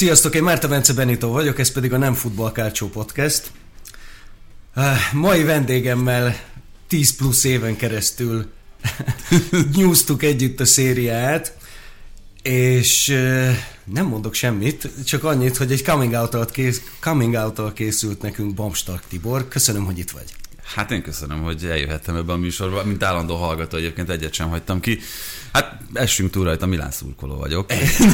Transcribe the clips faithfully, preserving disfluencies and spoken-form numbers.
Sziasztok, én Márta Bence Benito vagyok, ez pedig a Nem Futball Calcio Podcast. Mai vendégemmel tíz plusz éven keresztül nyúztuk együtt a szériát, és nem mondok semmit, csak annyit, hogy egy coming out-tal kész, coming out-tal készült nekünk Bamstark Tibor. Köszönöm, hogy itt vagy. Hát én köszönöm, hogy eljöhettem ebbe a műsorba, mint állandó hallgató, egyébként egyet sem hagytam ki. Hát essünk túl rajta, Milán szurkoló vagyok.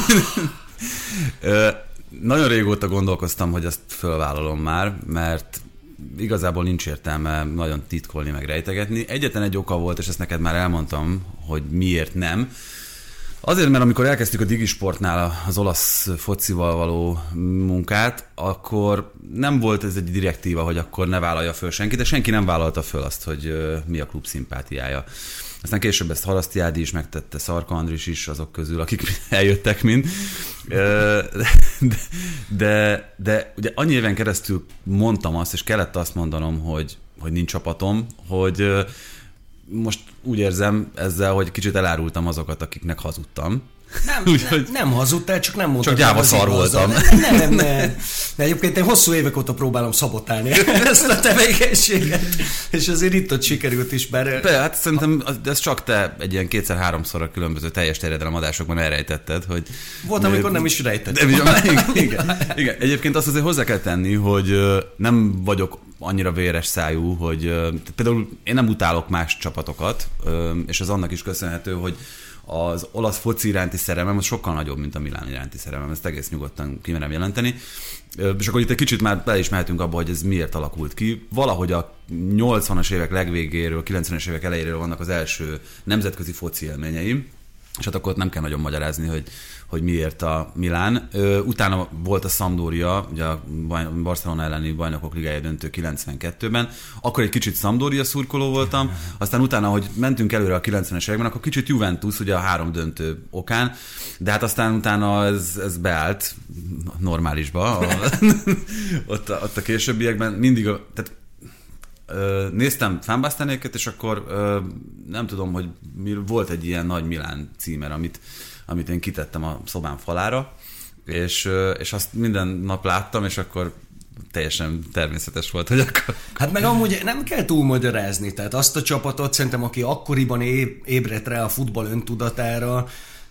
Nagyon régóta gondolkoztam, hogy ezt fölvállalom már, mert igazából nincs értelme nagyon titkolni, meg rejtegetni. Egyetlen egy oka volt, és ezt neked már elmondtam, hogy miért nem. Azért, mert amikor elkezdtük a Digisportnál az olasz focival való munkát, akkor nem volt ez egy direktíva, hogy akkor ne vállalja föl senki, de senki nem vállalta föl azt, hogy mi a klub szimpátiája. Aztán később ezt Haraszti Ádi is megtette, Szarka Andris is azok közül, akik eljöttek mind. De, de, de ugye annyi éven keresztül mondtam azt, és kellett azt mondanom, hogy, hogy nincs csapatom, hogy most úgy érzem ezzel, hogy kicsit elárultam azokat, akiknek hazudtam. Nem, Úgy, nem, nem hazudtál, csak nem mondtad. Csak gyáva szar voltam. Nem, nem, nem, nem. De egyébként én hosszú évek óta próbálom szabotálni ezt a tevékenységet, és azért itt-ott sikerült is, bár... De hát szerintem ez csak te egy ilyen kétszer-háromszor a különböző teljes terjedelemadásokban elrejtetted, hogy... Volt, amikor nem is rejtettem. Igen, igen, igen. Egyébként azt azért hozzá kell tenni, hogy nem vagyok annyira véres szájú, hogy például én nem utálok más csapatokat, és ez annak is köszönhető, hogy az olasz foci iránti szerelmem az sokkal nagyobb, mint a Milán iránti szerelmem, ezt egész nyugodtan kimerem jelenteni. És akkor itt egy kicsit már bele is mehetünk abba, hogy ez miért alakult ki. Valahogy a nyolcvanas évek legvégéről, kilencvenes évek elejéről vannak az első nemzetközi foci élményeim, és hát akkor ott nem kell nagyon magyarázni, hogy, hogy miért a Milán. Utána volt a Sampdoria, ugye a Barcelona elleni Bajnokok Ligája döntő kilencvenkettőben, akkor egy kicsit Sampdoria szurkoló voltam, aztán utána, hogy mentünk előre a kilencvenes években, akkor kicsit Juventus, ugye a három döntő okán, de hát aztán utána ez, ez beállt normálisba, a, ott, a, ott a későbbiekben mindig, a, tehát néztem Fanbastanéket, és akkor nem tudom, hogy volt egy ilyen nagy Milán címer, amit, amit én kitettem a szobám falára, és, és azt minden nap láttam, és akkor teljesen természetes volt, hogy akkor... Hát meg amúgy nem kell túlmagyarázni, tehát azt a csapatot szerintem, aki akkoriban é- ébredt rá a futball öntudatára,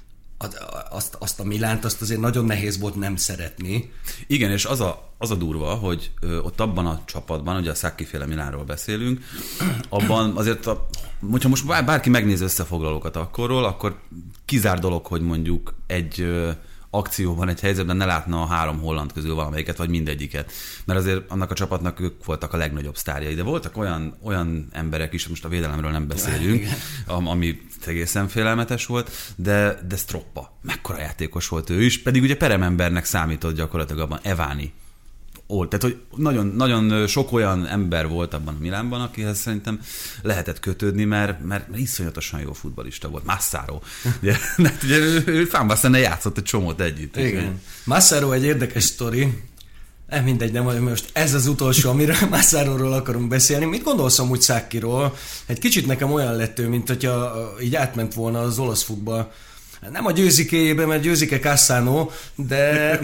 azt, azt a Milánt, azt azért nagyon nehéz volt nem szeretni. Igen, és az a, az a durva, hogy ö, ott abban a csapatban, ugye a Sacchi-féle Milánról beszélünk, abban azért, a, hogyha most bárki megnéz összefoglalókat akkorról, akkor kizár dolog, hogy mondjuk egy ö, akcióban, egy helyzetben ne látna a három holland közül valamelyiket, vagy mindegyiket. Mert azért annak a csapatnak ők voltak a legnagyobb sztárjai, de voltak olyan, olyan emberek is, most a védelemről nem beszélünk, ami egészen félelmetes volt, de, de Stroppa, mekkora játékos volt ő is, pedig ugye peremembernek számított gyakorlatilag abban, Eváni. Ó, tehát, hogy nagyon, nagyon sok olyan ember volt abban a Milánban, akihez szerintem lehetett kötődni, mert, mert, mert iszonyatosan jó futballista volt. Massaro. Ugye, ugye ő Fanbastanen játszott egy csomót együtt. Igen. Massaro egy érdekes sztori. Nem mindegy, nem, most ez az utolsó, amiről Massaróról akarunk beszélni. Mit gondolsz amúgy Sacchiról? Egy kicsit nekem olyan lett ő, mint hogyha így átment volna az olasz futball. Nem a győzikéjébe, mert győzike Cassano, de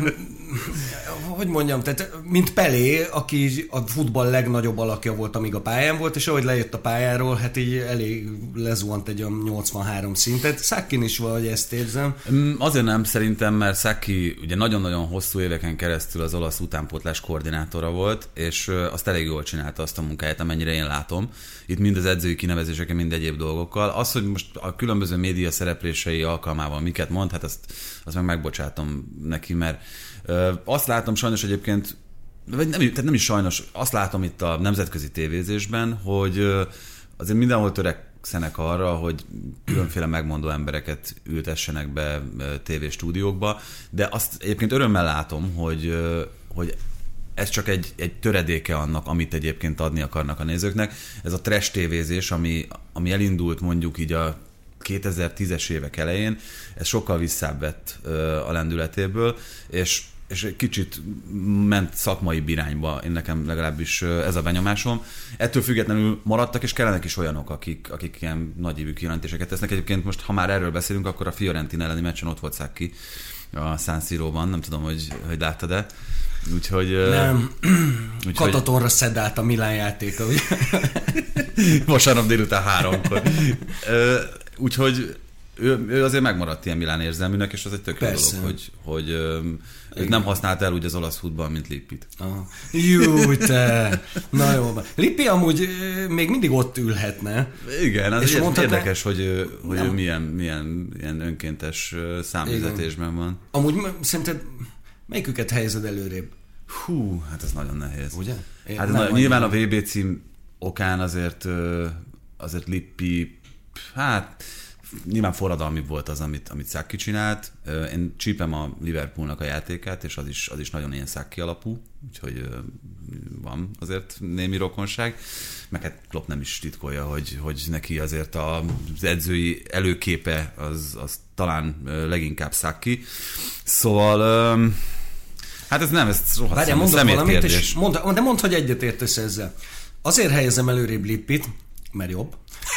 hogy mondjam, tehát mint Pelé, aki a futball legnagyobb alakja volt, amíg a pályán volt, és ahogy lejött a pályáról, hát így elég lezuhant egy olyan nyolcvanhárom szintet. Sacchin is valahogy ezt érzem. Azért nem szerintem, mert Sacchi ugye nagyon-nagyon hosszú éveken keresztül az olasz utánpótlás koordinátora volt, és azt elég jól csinálta azt a munkáját, amennyire én látom. Itt mind az edzői kinevezéseken, mind egyéb dolgokkal. Az, hogy most a különböző média szereplései alkalmával miket mond, hát azt, azt meg megbocsátom neki, mert ö, azt látom sajnos egyébként, vagy nem, tehát nem is sajnos, azt látom itt a nemzetközi tévézésben, hogy ö, azért mindenhol törekszenek arra, hogy különféle megmondó embereket ültessenek be tévéstúdiókba, de azt egyébként örömmel látom, hogy, ö, hogy ez csak egy, egy töredéke annak, amit egyébként adni akarnak a nézőknek. Ez a trash tévézés, ami, ami elindult mondjuk így a kétezer-tízes évek elején, ez sokkal visszább vett a lendületéből, és és egy kicsit ment szakmai irányba, én nekem legalábbis ez a benyomásom. Ettől függetlenül maradtak, és kellenek is olyanok, akik, akik ilyen nagyívű kijelentéseket tesznek. Egyébként most, ha már erről beszélünk, akkor a Fiorentina elleni meccsen ott volt Sacchi a San Siróban, nem tudom, hogy, hogy láttad-e. Úgyhogy... Nem. Úgyhogy... Katatonra szedált a Milán játéka. Vasárnap délután háromkor. Úgyhogy ő, ő azért megmaradt ilyen Milán érzelműnek, és az egy tök jó dolog, hogy, hogy őt nem használt el úgy az olasz futball, mint Lippit. Aha. Jú, te! Na jó. Lippi amúgy még mindig ott ülhetne. Igen, az érdekes, hogy, hogy ő milyen, milyen ilyen önkéntes számüzetésben van. Amúgy szerinted melyiküket helyezed előrébb? Hú, hát ez nagyon nehéz. Ugye? Én hát na, nyilván a vé bé cím okán azért, azért Lippi, hát nyilván forradalmi volt az, amit, amit Sacchi csinált. Én csípem a Liverpoolnak a játékát, és az is, az is nagyon ilyen Sacchi alapú, úgyhogy van azért némi rokonság. Meg hát Klopp nem is titkolja, hogy, hogy neki azért az edzői előképe az, az talán leginkább Sacchi. Szóval hát ez nem, ez rohadt szemétkérdés. Mond, de mondd, hogy egyet értesz ezzel. Azért helyezem előrébb Lippit, mert jobb.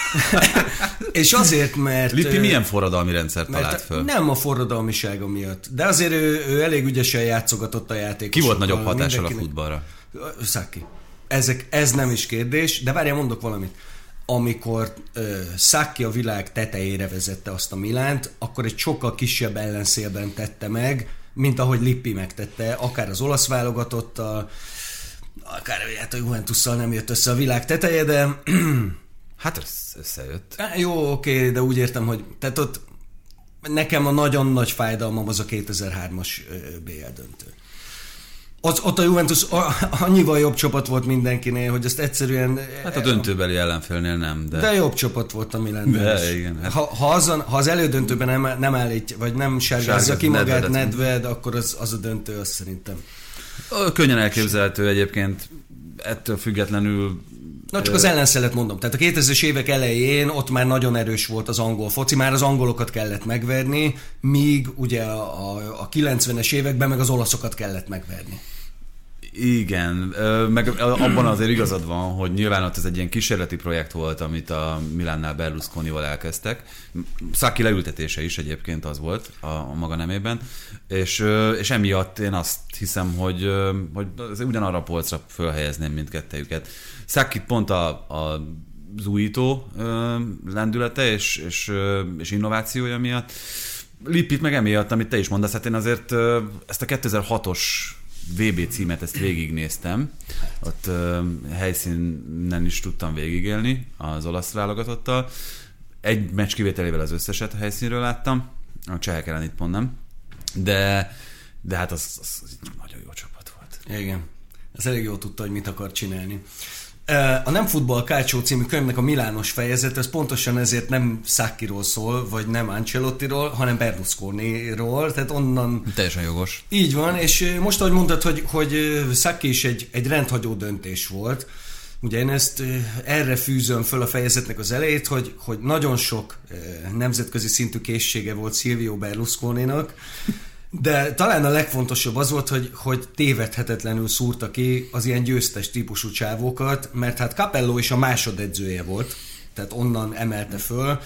És azért, mert... Lippi milyen forradalmi rendszert talált föl? Nem a forradalmisága miatt, de azért ő, ő elég ügyesen játszogatott a játékosokkal. Ki volt nagyobb hatással a futballra? Sacchi. Ezek, ez nem is kérdés, de várjál, mondok valamit. Amikor uh, Sacchi a világ tetejére vezette azt a Milánt, akkor egy sokkal kisebb ellenszélben tette meg, mint ahogy Lippi megtette, akár az olasz válogatottal, akár hát a Juventusszal nem jött össze a világ teteje, de... Hát összejött. Jó, oké, de úgy értem, hogy tehát ott nekem a nagyon nagy fájdalmam az a kétezer-hármas bé el döntő. Az, ott a Juventus annyival jobb csapat volt mindenkinél, hogy ezt egyszerűen... Hát a döntőbeli ellenfélnél nem, de... De jobb csapat volt a Milan. De, igen. Hát... Ha, ha, azon, ha az elődöntőben nem, nem állít, vagy nem sárgázza ki magát Nedved, akkor az, az a döntő, az szerintem. Könnyen elképzelhető egyébként, ettől függetlenül... Na, csak az ellenszelet mondom. Tehát a kétezres évek elején ott már nagyon erős volt az angol foci, már az angolokat kellett megverni, míg ugye a, a, a kilencvenes években meg az olaszokat kellett megverni. Igen, meg abban azért igazad van, hogy nyilván ott ez egy ilyen kísérleti projekt volt, amit a Milánnál Berlusconival elkezdtek. Sacchi leültetése is egyébként az volt a, a maga nemében, és, és emiatt én azt hiszem, hogy, hogy ugyanarra a polcra fölhelyezném mindkettejüket. Sacchi pont a, a az újító lendülete és, és, és innovációja miatt. Lippit meg emiatt, amit te is mondasz, hát én azért ezt a kétezer-hatos vé bé címet, ezt végignéztem. Ott uh, helyszínen is tudtam végigélni az olasz válogatottal. Egy meccs kivételével az összeset a helyszínről láttam. A csehek ellen itt pont nem. De, de hát az, az, az nagyon jó csapat volt. Igen. Ez elég jól tudta, hogy mit akar csinálni. A Nem futball Calcio című könyvnek a milános fejezet, ez pontosan ezért nem Sacchiról szól, vagy nem Ancelottiról, hanem Berlusconiról, tehát onnan... Teljesen jogos. Így van, és most ahogy mondtad, hogy, hogy Sacchi is egy, egy rendhagyó döntés volt, ugye én ezt erre fűzöm föl a fejezetnek az elejét, hogy, hogy nagyon sok nemzetközi szintű készsége volt Silvio Berlusconinak, de talán a legfontosabb az volt, hogy, hogy tévedhetetlenül szúrta ki az ilyen győztes típusú csávókat, mert hát Capello is a másodedzője volt, tehát onnan emelte föl.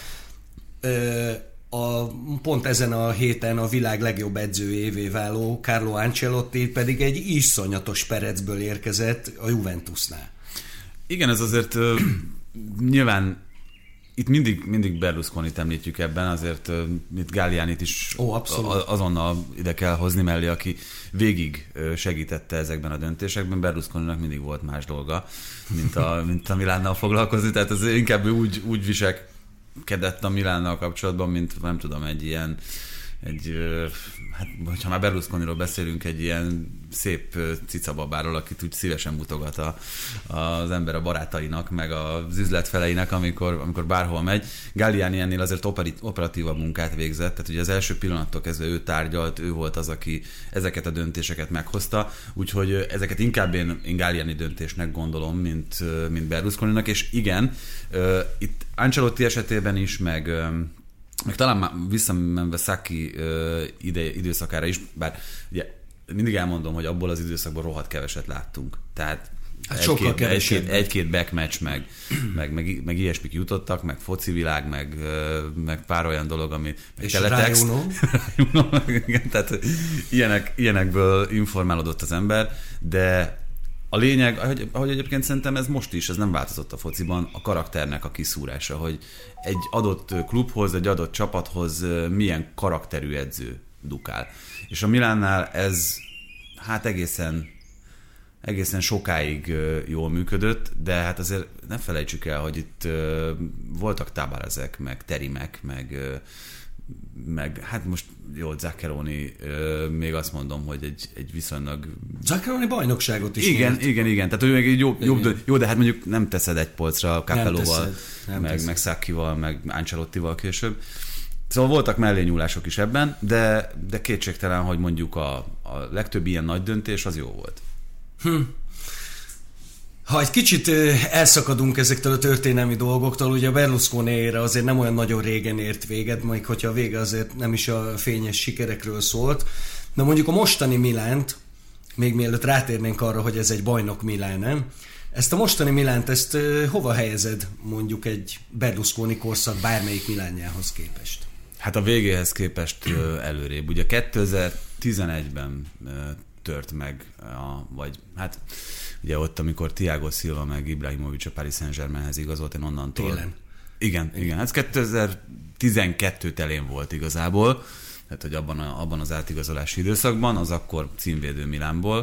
A, pont ezen a héten a világ legjobb edzőjévé váló Carlo Ancelotti pedig egy iszonyatos perecből érkezett a Juventusnál. Igen, ez azért uh, nyilván itt mindig, mindig Berlusconit említjük ebben, azért uh, itt Gallianit is Ó, azonnal ide kell hozni mellé, aki végig segítette ezekben a döntésekben. Berlusconinak mindig volt más dolga, mint a, mint a Milánnal foglalkozni, tehát ez inkább úgy, úgy viselkedett a Milánnal kapcsolatban, mint nem tudom, egy ilyen egy, hát, ha már Berlusconiról beszélünk, egy ilyen szép cicababáról, akit úgy szívesen mutogat a, az ember a barátainak, meg az üzletfeleinek, amikor, amikor bárhol megy. Galliani ennél azért operatívabb munkát végzett, tehát ugye az első pillanattól kezdve ő tárgyalt, ő volt az, aki ezeket a döntéseket meghozta, úgyhogy ezeket inkább én, én Galliani döntésnek gondolom, mint, mint Berlusconinak, és igen, itt Ancelotti esetében is, meg meg talán már visszamenve Sacchi uh, ide, időszakára is, bár ugye mindig elmondom, hogy abból az időszakból rohadt keveset láttunk. Tehát hát egy-két, egy-két, egy-két backmatch, meg, meg, meg, meg ilyesmik jutottak, meg focivilág, meg, meg pár olyan dolog, ami... És teletext. Tehát ilyenek, ilyenekből informálódott az ember, de a lényeg, ahogy, ahogy egyébként szerintem ez most is, ez nem változott a fociban, a karakternek a kiszúrása, hogy egy adott klubhoz, egy adott csapathoz milyen karakterű edző dukál. És a Milánnál ez hát egészen egészen sokáig jól működött, de hát azért ne felejtsük el, hogy itt voltak Tabarezek, meg Terimek, meg, meg hát most jó, Zaccheroni, még azt mondom, hogy egy, egy viszonylag... Zaccheroni bajnokságot is igen, nyert. Igen, igen, tehát ő még egy jó, jobb, jó, de hát mondjuk nem teszed egy polcra Capelloval, meg, meg Sacchival, meg Ancelottival később. Szóval voltak mellényúlások is ebben, de, de kétségtelen, hogy mondjuk a, a legtöbb ilyen nagy döntés az jó volt. Hm. Ha egy kicsit elszakadunk ezektől a történelmi dolgoktól, ugye a Berlusconi-ére azért nem olyan nagyon régen ért véget, majd hogyha a vége azért nem is a fényes sikerekről szólt, de mondjuk a mostani Milánt, még mielőtt rátérnénk arra, hogy ez egy bajnok Milán, nem? Ezt a mostani Milánt, ezt hova helyezed mondjuk egy Berlusconi korszak bármelyik Milánjához képest? Hát a végéhez képest előrébb. Ugye kétezer-tizenegyben tört meg, a, vagy hát ugye ott, amikor Thiago Silva meg Ibrahimovic a Paris Saint-Germainhez igazolt, én onnantól... Télen. Igen, igen. Ez kétezer-tizenkettő elén volt igazából, tehát hogy abban, a, abban az átigazolási időszakban, az akkor címvédő Milánból.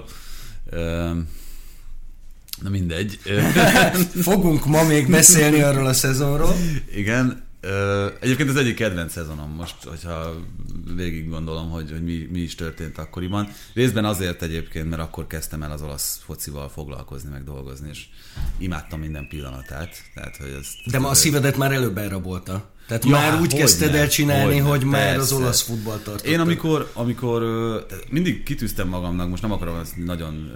Na mindegy. Fogunk ma még beszélni arról a szezonról. Igen. Egyébként az egyik kedvenc szezonom most, hogyha végig gondolom, hogy, hogy mi, mi is történt akkoriban. Részben azért egyébként, mert akkor kezdtem el az olasz focival foglalkozni, meg dolgozni, és imádtam minden pillanatát. Tehát, hogy ezt, de ma a szívedet már előbb elrabolta. Tehát ja, már úgy kezdted el csinálni, hogy ne, már persze. az olasz futballt tartottad. Én amikor, amikor mindig kitűztem magamnak, most nem akarom ezt nagyon...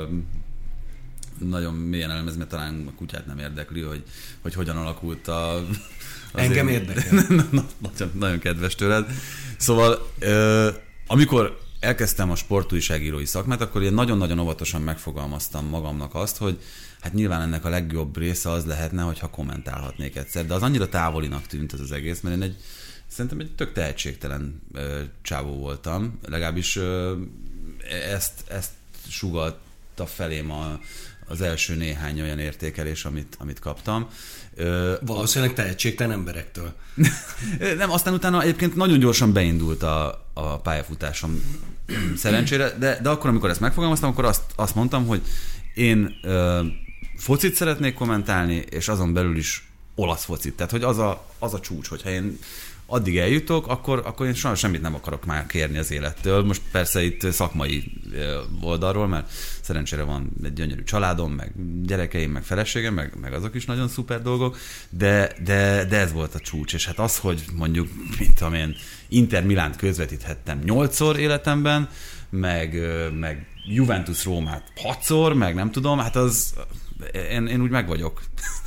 nagyon mélyen elemezni, mert talán a kutyát nem érdekli, hogy, hogy hogyan alakult a... Engem én... érdekel. nagyon, nagyon kedves tőled. Szóval, euh, amikor elkezdtem a sportújságírói szakmát, akkor én nagyon-nagyon óvatosan megfogalmaztam magamnak azt, hogy hát nyilván ennek a legjobb része az lehetne, hogyha kommentálhatnék egyszer, de az annyira távolinak tűnt ez az egész, mert én egy, szerintem egy tök tehetségtelen ö, csávó voltam, legalábbis ö, ezt, ezt sugalta felém a az első néhány olyan értékelés, amit, amit kaptam. Valószínűleg tehetségtelen emberektől. Nem, aztán utána egyébként nagyon gyorsan beindult a, a pályafutásom szerencsére, de, de akkor, amikor ezt megfogalmaztam, akkor azt, azt mondtam, hogy én ö, focit szeretnék kommentálni, és azon belül is olasz focit. Tehát, hogy az a, az a csúcs, hogyha én addig eljutok, akkor, akkor én sajnos semmit nem akarok már kérni az élettől. Most persze itt szakmai oldalról, mert szerencsére van egy gyönyörű családom, meg gyerekeim, meg feleségem, meg, meg azok is nagyon szuper dolgok, de, de, de ez volt a csúcs. És hát az, hogy mondjuk, mint tudom én, Inter Milánt közvetíthettem nyolcszor életemben, meg, meg Juventus Rómát hatszor, meg nem tudom, hát az, én, én úgy meg vagyok.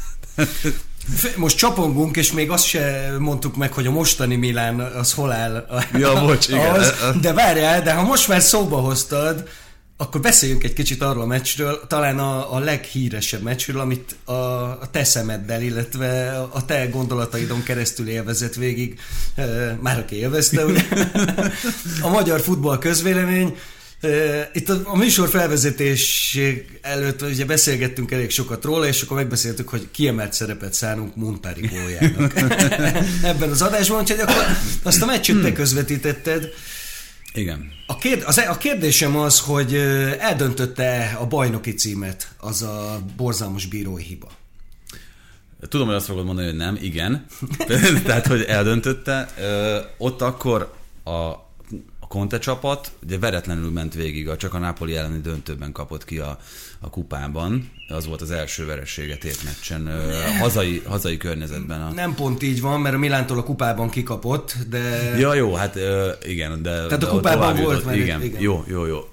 Most csapongunk, és még azt se mondtuk meg, hogy a mostani Milán az hol áll. Ja, bocs, igen. Az, de várjál, de ha most már szóba hoztad, akkor beszéljünk egy kicsit arról a meccsről, talán a, a leghíresebb meccsről, amit a, a te szemeddel, illetve a te gondolataidon keresztül élvezett végig, már aki élvezte, ugye? A magyar futball közvélemény. Itt a, a műsor felvezetés előtt ugye beszélgettünk elég sokat róla, és akkor megbeszéltük, hogy kiemelt szerepet szánunk Montari góljának ebben az adásban, úgyhogy akkor azt a meccset te közvetítetted. Igen. A, kérd, az, a kérdésem az, hogy eldöntötte a bajnoki címet az a borzalmas bírói hiba? Tudom, hogy azt fogod mondani, hogy nem, igen. Tehát, hogy eldöntötte. Ott akkor a A Conte csapat ugye veretlenül ment végig, csak a Napoli elleni döntőben kapott ki a, a kupában. Az volt az első veresége tétmeccsen, hazai, hazai környezetben. A... Nem pont így van, mert a Milántól a kupában kikapott, de... Ja, jó, hát igen, de... Tehát a kupában volt, mert... Igen, igen, jó, jó, jó.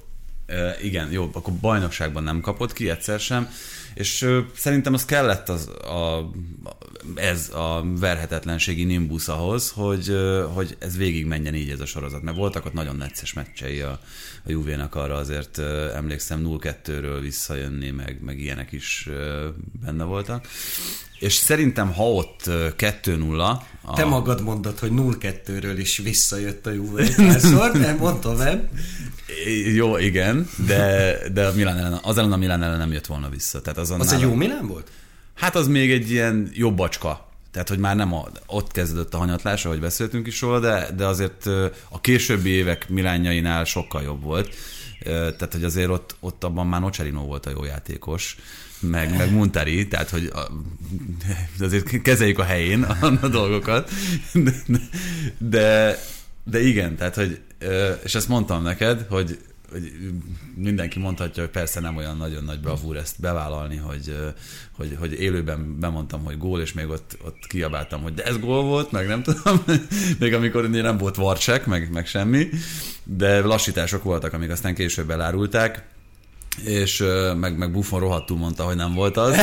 Uh, igen, jó, akkor bajnokságban nem kapott ki, egyszer sem, és uh, szerintem az kellett az, a, ez a verhetetlenségi nimbusz ahhoz, hogy, uh, hogy ez végig menjen így ez a sorozat, mert voltak ott nagyon necces meccsei a, a Juvénak, arra azért uh, emlékszem nulla kettőről visszajönni, meg, meg ilyenek is uh, benne voltak. És szerintem, ha ott kettő nulla... A... Te magad mondod, hogy nulla kettőről is visszajött a Juve egyházszor, nem mondtam, nem? Jó, igen, de, de a Milán ellen, az ellen a Milán ellen nem jött volna vissza. Tehát azon az nálam... egy jó Milán volt? Hát az még egy ilyen jobb bacska. Tehát, hogy már nem a, ott kezdődött a hanyatlás, ahogy beszéltünk is róla, de, de azért a későbbi évek Milánjainál sokkal jobb volt. Tehát, hogy azért ott, ott abban már Nocerino volt a jó játékos, meg, meg Montari, tehát, hogy a, azért kezeljük a helyén a, a dolgokat. De, de igen, tehát, hogy, és ezt mondtam neked, hogy, hogy mindenki mondhatja, hogy persze nem olyan nagyon nagy bravúr ezt bevállalni, hogy, hogy, hogy élőben bemondtam, hogy gól, és még ott, ott kiabáltam, hogy de ez gól volt, meg nem tudom, még amikor nem volt varcsek, meg, meg semmi, de lassítások voltak, amik aztán később elárulták, és meg, meg Buffon rohadtul mondta, hogy nem volt az.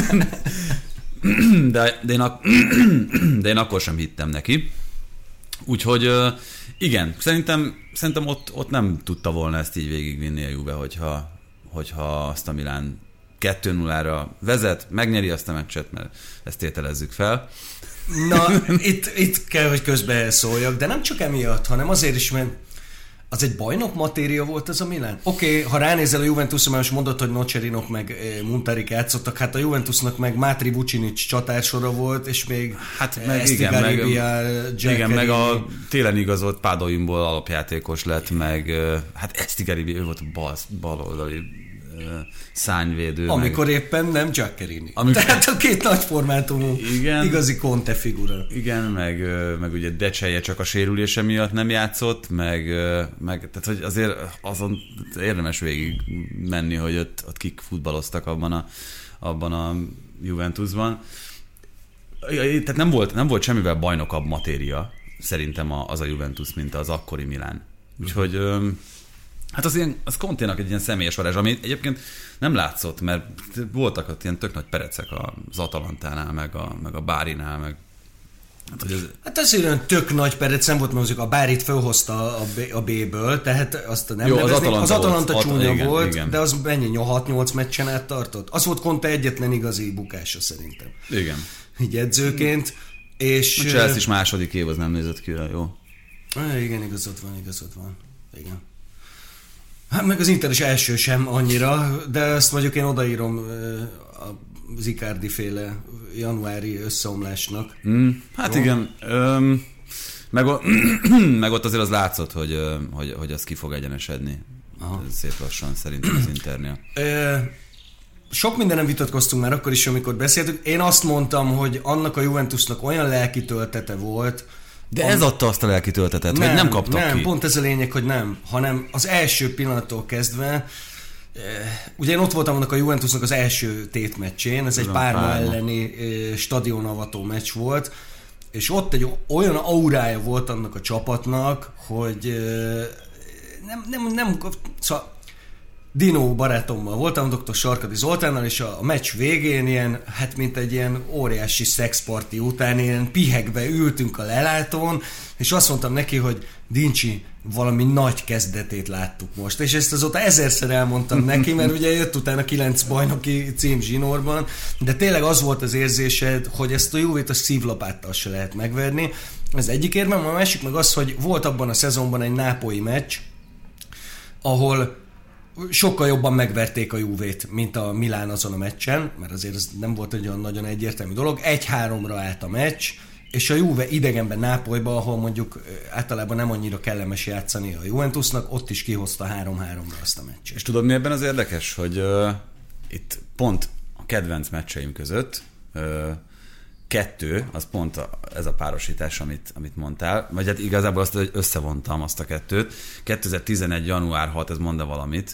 De, de, én ak- de én akkor sem hittem neki. Úgyhogy igen, szerintem, szerintem ott, ott nem tudta volna ezt így végigvinni a Juve, hogyha, hogyha azt a Milán kettő nullára vezet, megnyeri azt a meccset, mert ezt tételezzük fel. Na, itt, itt kell, hogy közbe szóljak, de nem csak emiatt, hanem azért is, mert az egy bajnok matéria volt ez a Milán? Oké, okay, ha ránézel a Juventusra, mert most mondod, hogy Nocerinok meg Montarik játszottak, hát a Juventusnak meg Mátri Vucinic csatársora volt, és még hát meg, igen, Garibia, meg, igen, meg a télen igazolt Pádoimból alapjátékos lett, meg hát Estigaribia, ő volt a bal, baloldali szányvédő. Amikor meg... éppen nem Giaccherini. Amikor... Tehát a két nagyformátumú igen, igazi Conte figura. Igen, meg, meg ugye Decseje csak a sérülése miatt nem játszott, meg, meg tehát hogy azért azon érdemes végig menni, hogy ott, ott kik futballoztak abban a, abban a Juventusban. Tehát nem volt, nem volt semmivel bajnokabb matéria szerintem az a Juventus, mint az akkori Milán. Úgyhogy hát az, ilyen, az Conténak egy ilyen személyes varázs, ami egyébként nem látszott, mert voltak ott ilyen tök nagy perecek az Atalantánál, meg a, meg a Bárinál, meg... Hát, hogy ez... hát azért olyan tök nagy perec nem volt, mert a Bárit fölhozta a, B, a B-ből, tehát azt nem jó, neveznék. Az Atalanta, az Atalanta volt, csúnya igen, volt, igen. De az mennyi hat-nyolc meccsen át tartott. Az volt Conte egyetlen igazi bukása szerintem. Igen. Így edzőként. És... A Chelsea is második év, az nem nézett ki, jó. Igen, igazad van, igazad van. Igen. Hát meg az Inter is első sem annyira, de ezt mondjuk én odaírom az Icardi féle januári összeomlásnak. Mm, hát jó? Igen. Öm, meg, meg ott azért az látszott, hogy, hogy, hogy az ki fog egyenesedni. Aha. Szép lassan szerintem az Internél. Ö, sok mindenem vitatkoztunk már akkor is, amikor beszéltük. Én azt mondtam, hogy annak a Juventusnak olyan lelki töltete volt, de ez adta azt a lelki töltetet, nem, hogy nem kaptak nem, ki. Pont ez a lényeg, hogy nem, hanem az első pillanattól kezdve, ugye én ott voltam annak a Juventusnak az első tétmeccsén, ez egy Parma elleni stadionavató meccs volt, és ott egy olyan aurája volt annak a csapatnak, hogy nem, nem, nem, szóval Dino barátommal voltam, doktor Sarkadi Zoltánnal, és a, a meccs végén ilyen, hát mint egy ilyen óriási szexparti után ilyen pihegve ültünk a lelátón, és azt mondtam neki, hogy Dincsi, valami nagy kezdetét láttuk most. És ezt azóta ezerszer elmondtam neki, mert ugye jött utána kilenc bajnoki cím zsinórban, de tényleg az volt az érzésed, hogy ezt a Juvét a szívlapáttal se lehet megverni. Ez egyik érvem, a másik meg az, hogy volt abban a szezonban egy nápolyi meccs, ahol sokkal jobban megverték a Juvét, mint a Milán azon a meccsen, mert azért ez nem volt egy olyan nagyon egyértelmű dolog. egy-háromra állt a meccs, és a Juve idegenben Nápolyba, ahol mondjuk általában nem annyira kellemes játszani a Juventusnak, ott is kihozta három-háromra azt a meccset. És tudod, mi ebben az érdekes, hogy uh, itt pont a kedvenc meccseim között uh, kettő, az pont a, ez a párosítás, amit, amit mondtál, vagy hát igazából azt, hogy összevontam azt a kettőt. kétezer-tizenegy. január hatodika, ez mond valamit.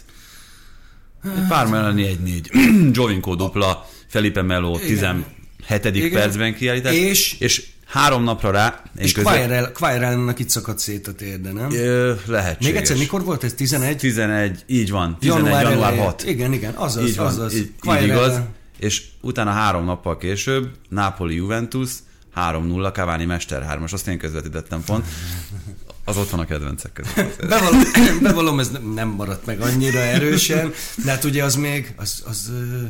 Parma elleni egy négy. Giovinco dupla, Felipe Melo tizenhetedik percben kiállítás, és, és Három napra rá... És közben... Quairel-nak itt szakadt szét a térde, nem? Ö, lehetséges. Még egyszer, mikor volt ez? tizenegy? tizenegy, így van. tizenegy január hatodika. Igen, igen, azaz, így van, azaz. Így, így igaz. És utána három nappal később Napoli Juventus három nulla, Cavani Mester hármas, azt én közvetítettem pont. Az ott van a kedvencek között. Bevallom, bevallom, ez nem maradt meg annyira erősen, de hát ugye az még, az... az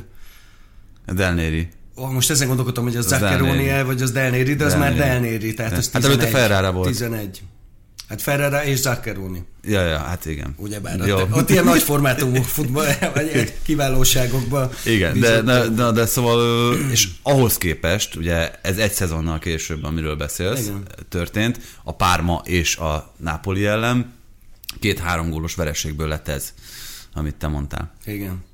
Del Neri. Oh, most ezen gondolkodtam, hogy az Zaccheroni vagy az Del Neri, de az Del már Del Neri, tehát az tizenegy. Hát előtte Ferrara volt. tizenegy. Hát Ferrara és Zaccheroni. Ja, ja, hát igen. Ugyebár ott, ott ilyen nagy formátumú futball, vagy kiválóságokban. Igen, de, de, de, de szóval, és ahhoz képest, ugye ez egy szezonnal később, amiről beszélsz, igen. történt, a Parma és a Napoli ellen két-három gólos vereségből lett ez, amit te mondtál. Igen.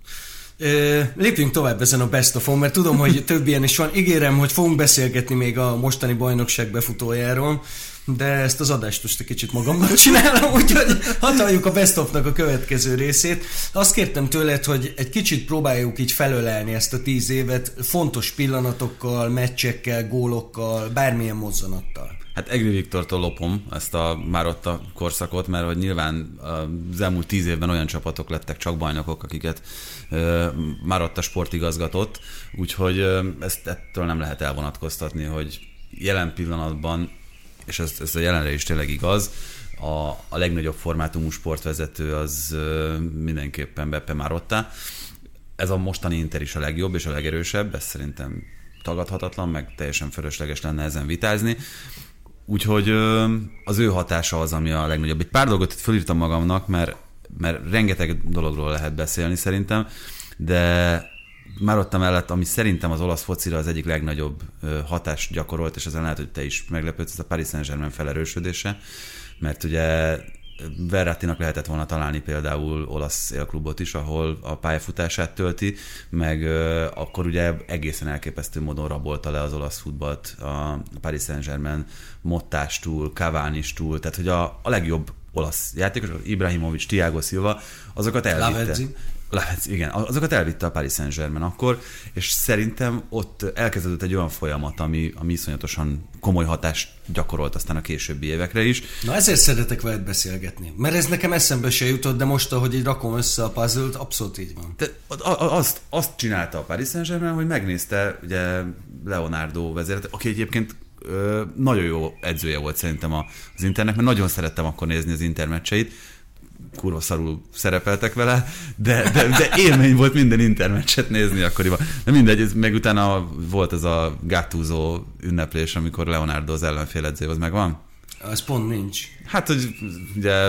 Lépjünk tovább ezen a Best of-on, mert tudom, hogy több ilyen is van. Ígérem, hogy fogunk beszélgetni még a mostani bajnokság befutójáról, de ezt az adást most egy kicsit magammal csinálom, úgyhogy hatoljuk a Best of-nak a következő részét. Azt kértem tőled, hogy egy kicsit próbáljuk így felölelni ezt a tíz évet fontos pillanatokkal, meccsekkel, gólokkal, bármilyen mozzanattal. Hát Egri Viktortól lopom ezt a már ott a korszakot, mert hogy nyilván az elmúlt tíz évben olyan csapatok lettek csak bajnokok, akiket uh, már ott a sportigazgatott, úgyhogy uh, ezt ettől nem lehet elvonatkoztatni, hogy jelen pillanatban, és ez, ez a jelenre is tényleg igaz, a, a legnagyobb formátumú sportvezető az uh, mindenképpen Beppe Marotta. Ez a mostani Inter is a legjobb és a legerősebb, ez szerintem tagadhatatlan, meg teljesen fölösleges lenne ezen vitázni. Úgyhogy az ő hatása az, ami a legnagyobb. Egy pár dolgot itt fölírtam magamnak, mert, mert rengeteg dologról lehet beszélni szerintem, de Marotta mellett, ami szerintem az olasz focira az egyik legnagyobb hatást gyakorolt, és ezen lehet, hogy te is meglepődsz, ez a Paris Saint-Germain felerősödése, mert ugye Verrattinak lehetett volna találni például olasz élklubot is, ahol a pályafutását tölti, meg euh, akkor ugye egészen elképesztő módon rabolta le az olasz futballt a Paris Saint-Germain Mottástól, Cavánistól, tehát hogy a, a legjobb olasz játékos, Ibrahimovic, Thiago Silva, azokat elvitte. Lavezzi. Lavezzi, igen, azokat elvitte a Paris Saint-Germain akkor, és szerintem ott elkezdődött egy olyan folyamat, ami, ami iszonyatosan komoly hatást gyakorolt aztán a későbbi évekre is. Na ezért szeretek veled beszélgetni, mert ez nekem eszembe se jutott, de most, ahogy így rakom össze a puzzle-t, abszolút így van. De azt, azt csinálta a Paris Saint-Germain, hogy megnézte ugye Leonardo vezéret, aki egyébként ö, nagyon jó edzője volt szerintem az Internek, mert nagyon szerettem akkor nézni az Inter meccseit, kurva szarul szerepeltek vele, de, de, de élmény volt minden intermeccset nézni akkoriban. De mindegy, ez, meg utána volt ez a Gattuso ünneplés, amikor Leonardo az ellenfél edző, az megvan? Az pont nincs. Hát, hogy ugye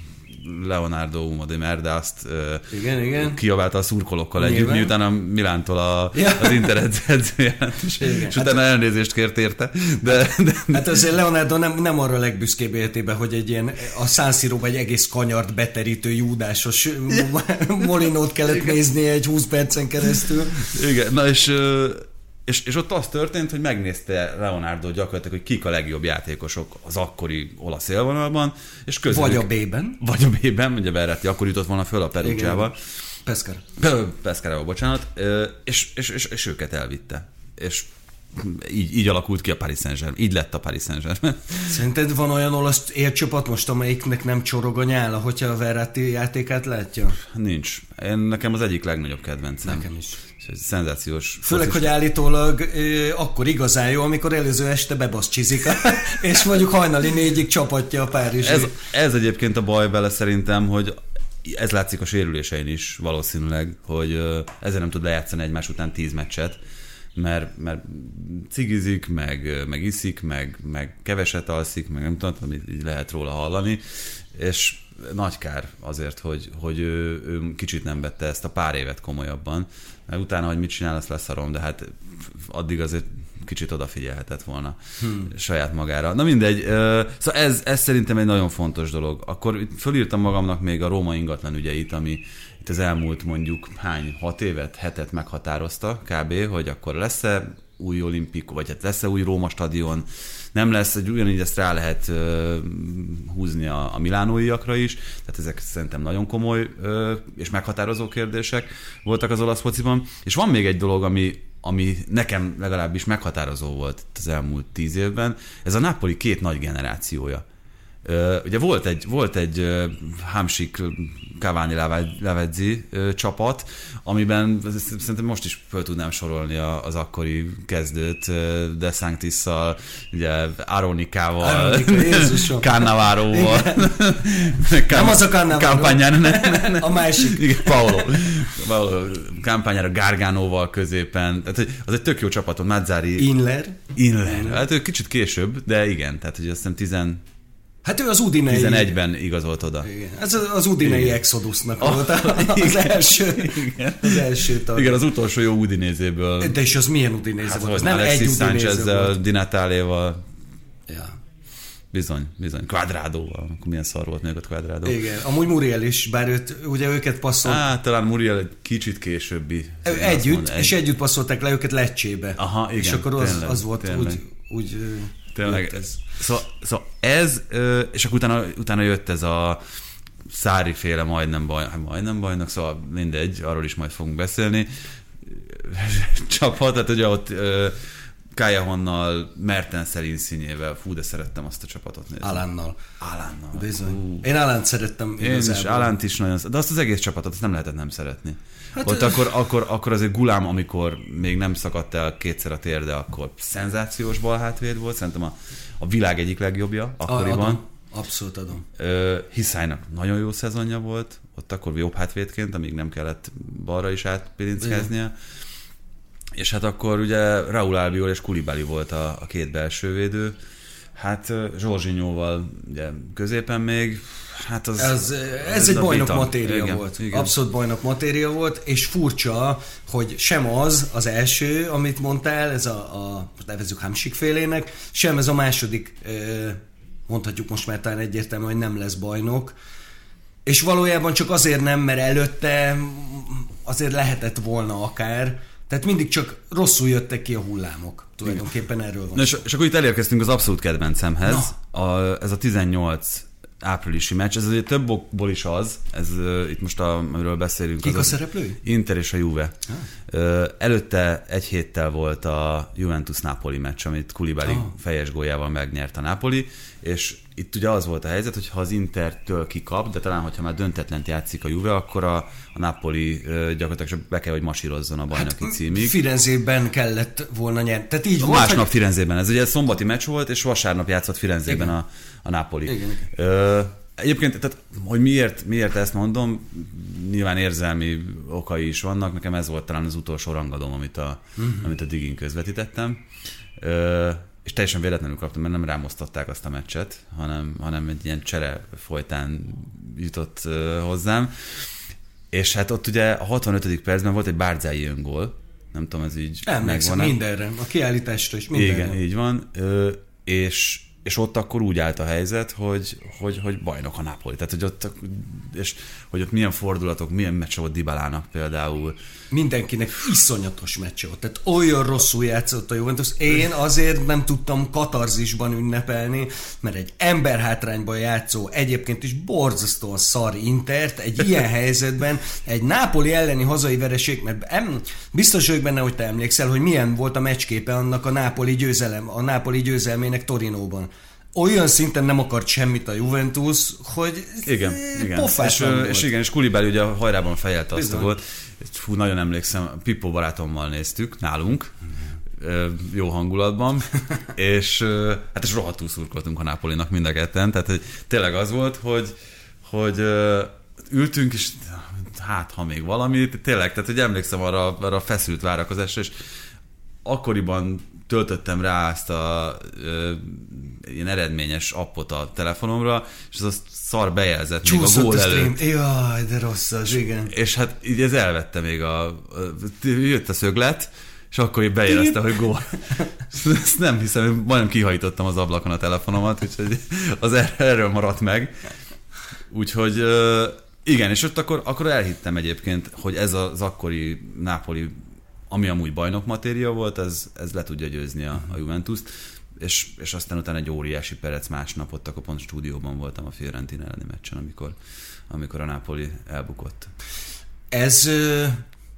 Leonardo Umo de Merda azt igen, igen. kiabálta a szurkolókkal nyilván együtt, miután a Milántól a, ja. az Inter edzője, és, és hát utána elnézést kért érte. De, hát, de, hát azért Leonardo nem, nem arra a legbüszkébb életében, hogy egy ilyen a San Siróban egy egész kanyart beterítő júdásos molinót kellett igen. nézni egy húsz percen keresztül. Igen, na és És, és ott az történt, hogy megnézte Leonardo gyakorlatilag, hogy kik a legjobb játékosok az akkori olasz élvonalban, és közülük... Vagy a B-ben. Vagy a B-ben, ugye Verratti akkor jutott volna föl a Perugiával. Pescara. Pescara, bocsánat. És, és, és, és őket elvitte. És így, így alakult ki a Paris Saint-Germain. Így lett a Paris Saint-Germain. Szerinted van olyan olasz élcsapat most, amelyiknek nem csorog a nyála, hogyha a Verratti játékát látja? Nincs. Én, nekem az egyik legnagyobb kedvencem. Nekem is. Szenzációs. Főleg, hogy állítólag ö, akkor igazán jó, amikor előző este bebaszcsizik, és mondjuk hajnali négyig csapatja a Párizsi. Ez, ez egyébként a baj vele szerintem, hogy ez látszik a sérülésein is valószínűleg, hogy ö, ezzel nem tud lejátszani egymás után tíz meccset, mert, mert cigizik, meg, meg iszik, meg, meg keveset alszik, meg nem tudom, amit így lehet róla hallani, és nagy kár azért, hogy, hogy ő, ő kicsit nem vette ezt a pár évet komolyabban, mert utána, hogy mit csinál, azt leszarom, de hát addig azért kicsit odafigyelhetett volna hmm. saját magára. Na mindegy, szóval ez, ez szerintem egy nagyon fontos dolog. Akkor fölírtam magamnak még a Róma ingatlan ügyeit, ami itt az elmúlt mondjuk hány, hat évet, hetet meghatározta kb., hogy akkor lesz-e új olimpik, vagy hát lesz-e új Róma stadion, nem lesz, hogy ugyanígy ezt rá lehet uh, húzni a, a milánóiakra is, tehát ezek szerintem nagyon komoly uh, és meghatározó kérdések voltak az olasz fociban. És van még egy dolog, ami, ami nekem legalábbis meghatározó volt az elmúlt tíz évben, ez a Napoli két nagy generációja. Uh, ugye volt egy, volt egy uh, Hamsik, Cavani, Lavezzi uh, csapat, amiben szerintem most is föl tudnám sorolni a, az akkori kezdőt, uh, De Sanctisszal, ugye Aronikával, Cannavaróval. Nem az a Cannavaro. A másik. Igen, Paolo. Paolo Campagnaro, Garganóval középen. Tehát az egy tök jó csapaton. Mazzari. Inler. Inler. Hát ő kicsit később, de igen. Tehát ugye azt hiszem tizen Hát ő az Udinei... tizenegyben igazolt oda. Igen. Ez az Udinei Exodusnak oh, volt az első, az első tag. Igen, az utolsó jó Udinézéből. De és az milyen Udinéze hát volt? Az nem egy Udinéze volt. Di Nataléval. Ja. Bizony, bizony. Quadradoval. Akkor milyen szar volt még ott Quadrado. Igen. Amúgy Muriel is, bár őt, ugye őket passzolt. Á, talán Muriel egy kicsit későbbi. Együtt, mondom, és egy... együtt passzolták le őket Lecce-be. Aha, igen. És akkor az, tényleg, az volt tényleg. úgy... úgy Tényleg. Ez. Szóval, szóval ez, és akkor utána, utána jött ez a Sarri féle majdnem, baj, majdnem bajnak, szóval mindegy, arról is majd fogunk beszélni. Csapat, tehát ugye ott Callejonnal, Mertenszel, Insignével, fú, de szerettem azt a csapatot nézni. Alánnal. Alánnal. Bizony. Uh. Én Alánt szerettem. Én igazából. Is, Alánt is nagyon, de azt az egész csapatot azt nem lehetett nem szeretni. Hát ott ö... akkor, akkor, akkor azért Gulám, amikor még nem szakadt el kétszer a térde, akkor szenzációs balhátvéd volt, szerintem a, a világ egyik legjobbja akkoriban. Adom. Abszolút adom. Hiszájnak nagyon jó szezonja volt, ott akkor jobb hátvédként, amíg nem kellett balra is átpilinckeznie. És hát akkor ugye Raúl Albiol és Koulibaly volt a, a két belső védő. Hát Jorginhoval ugye középen még, hát az... Ez, ez, ez egy bajnok matéria igen, volt. Igen. Abszolút bajnok matéria volt, és furcsa, hogy sem az az első, amit mondtál, ez a, a nevezzük Hamsik félének, sem ez a második, mondhatjuk most már talán egyértelmű, hogy nem lesz bajnok. És valójában csak azért nem, mert előtte azért lehetett volna akár. Tehát mindig csak rosszul jöttek ki a hullámok. Tulajdonképpen erről van. Na, és, és akkor itt elérkeztünk az abszolút kedvencemhez. A, ez a tizennyolc áprilisi meccs. Ez azért több okból is az. Ez uh, itt most, a, amiről beszélünk. Kik a szereplői? Inter és a Juve. Ah. Uh, előtte egy héttel volt a Juventus-Napoli meccs, amit Koulibaly ah. fejes góljával megnyert a Napoli, és itt ugye az volt a helyzet, hogy ha az Intertől kikap, de talán, hogyha már döntetlent játszik a Juve, akkor a, a Napoli uh, gyakorlatilag csak be kell, hogy masírozzon a bajnoki hát, címig. Firenzében kellett volna nyerni. Tehát így volt, másnap hogy... Firenzében. Ez ugye szombati meccs volt, és vasárnap játszott Firenzében a, a Napoli. Igen. Uh, egyébként, tehát, hogy miért, miért ezt mondom, nyilván érzelmi okai is vannak. Nekem ez volt talán az utolsó rangadóm, amit a, uh-huh. amit a Digin közvetítettem. Uh, és teljesen véletlenül kaptam, mert nem rámoztatták azt a meccset, hanem, hanem egy ilyen csere folytán jutott uh, hozzám. És hát ott ugye a hatvanötödik percben volt egy Barzai öngól. Nem tudom, ez így emlékszem mindenre, a kiállításra is mindenre. Igen, így van. Uh, és és ott akkor úgy állt a helyzet, hogy, hogy, hogy bajnok a Napoli. Tehát, hogy ott, és, hogy ott milyen fordulatok, milyen meccs volt Dybalának például. Mindenkinek iszonyatos meccs volt. Tehát olyan rosszul játszott a Juventus. Én azért nem tudtam katarzisban ünnepelni, mert egy emberhátrányban játszó, egyébként is borzasztóan szar Intert, egy ilyen helyzetben, egy Napoli elleni hazai vereség, mert em, biztos vagyok benne, hogy te emlékszel, hogy milyen volt a meccsképe annak a Napoli győzelem, a Napoli győzelmének Torinóban. Olyan szinten nem akart semmit a Juventus, hogy igen, igen. És, és igen, és Koulibaly ugye hajrában fejelte azt a gólt. Fú, nagyon emlékszem, Pippo barátommal néztük, nálunk, jó hangulatban, és hát és rohadtul szurkoltunk a Napolinak mind a ketten, tehát hogy tényleg az volt, hogy, hogy ültünk, és hát ha még valami, tényleg, tehát hogy emlékszem arra, arra a feszült várakozásra, és akkoriban töltöttem rá ezt a ö, ilyen eredményes appot a telefonomra, és az a szar bejelzett csúszott még a gól előtt. Jaj, de rossz az, igen. És hát így ez elvette még a, a jött a szöglet, és akkor így bejelezte, hogy gól. Ezt nem hiszem, hogy majdnem kihajítottam az ablakon a telefonomat, úgyhogy az erről maradt meg. Úgyhogy igen, és ott akkor, akkor elhittem egyébként, hogy ez az akkori Napoli, ami amúgy bajnok matéria volt, ez, ez le tudja győzni a, a Juventust, és, és aztán utána egy óriási perec másnap, ott akkor pont stúdióban voltam a Fiorentina elleni meccsen, amikor, amikor a Napoli elbukott. Ez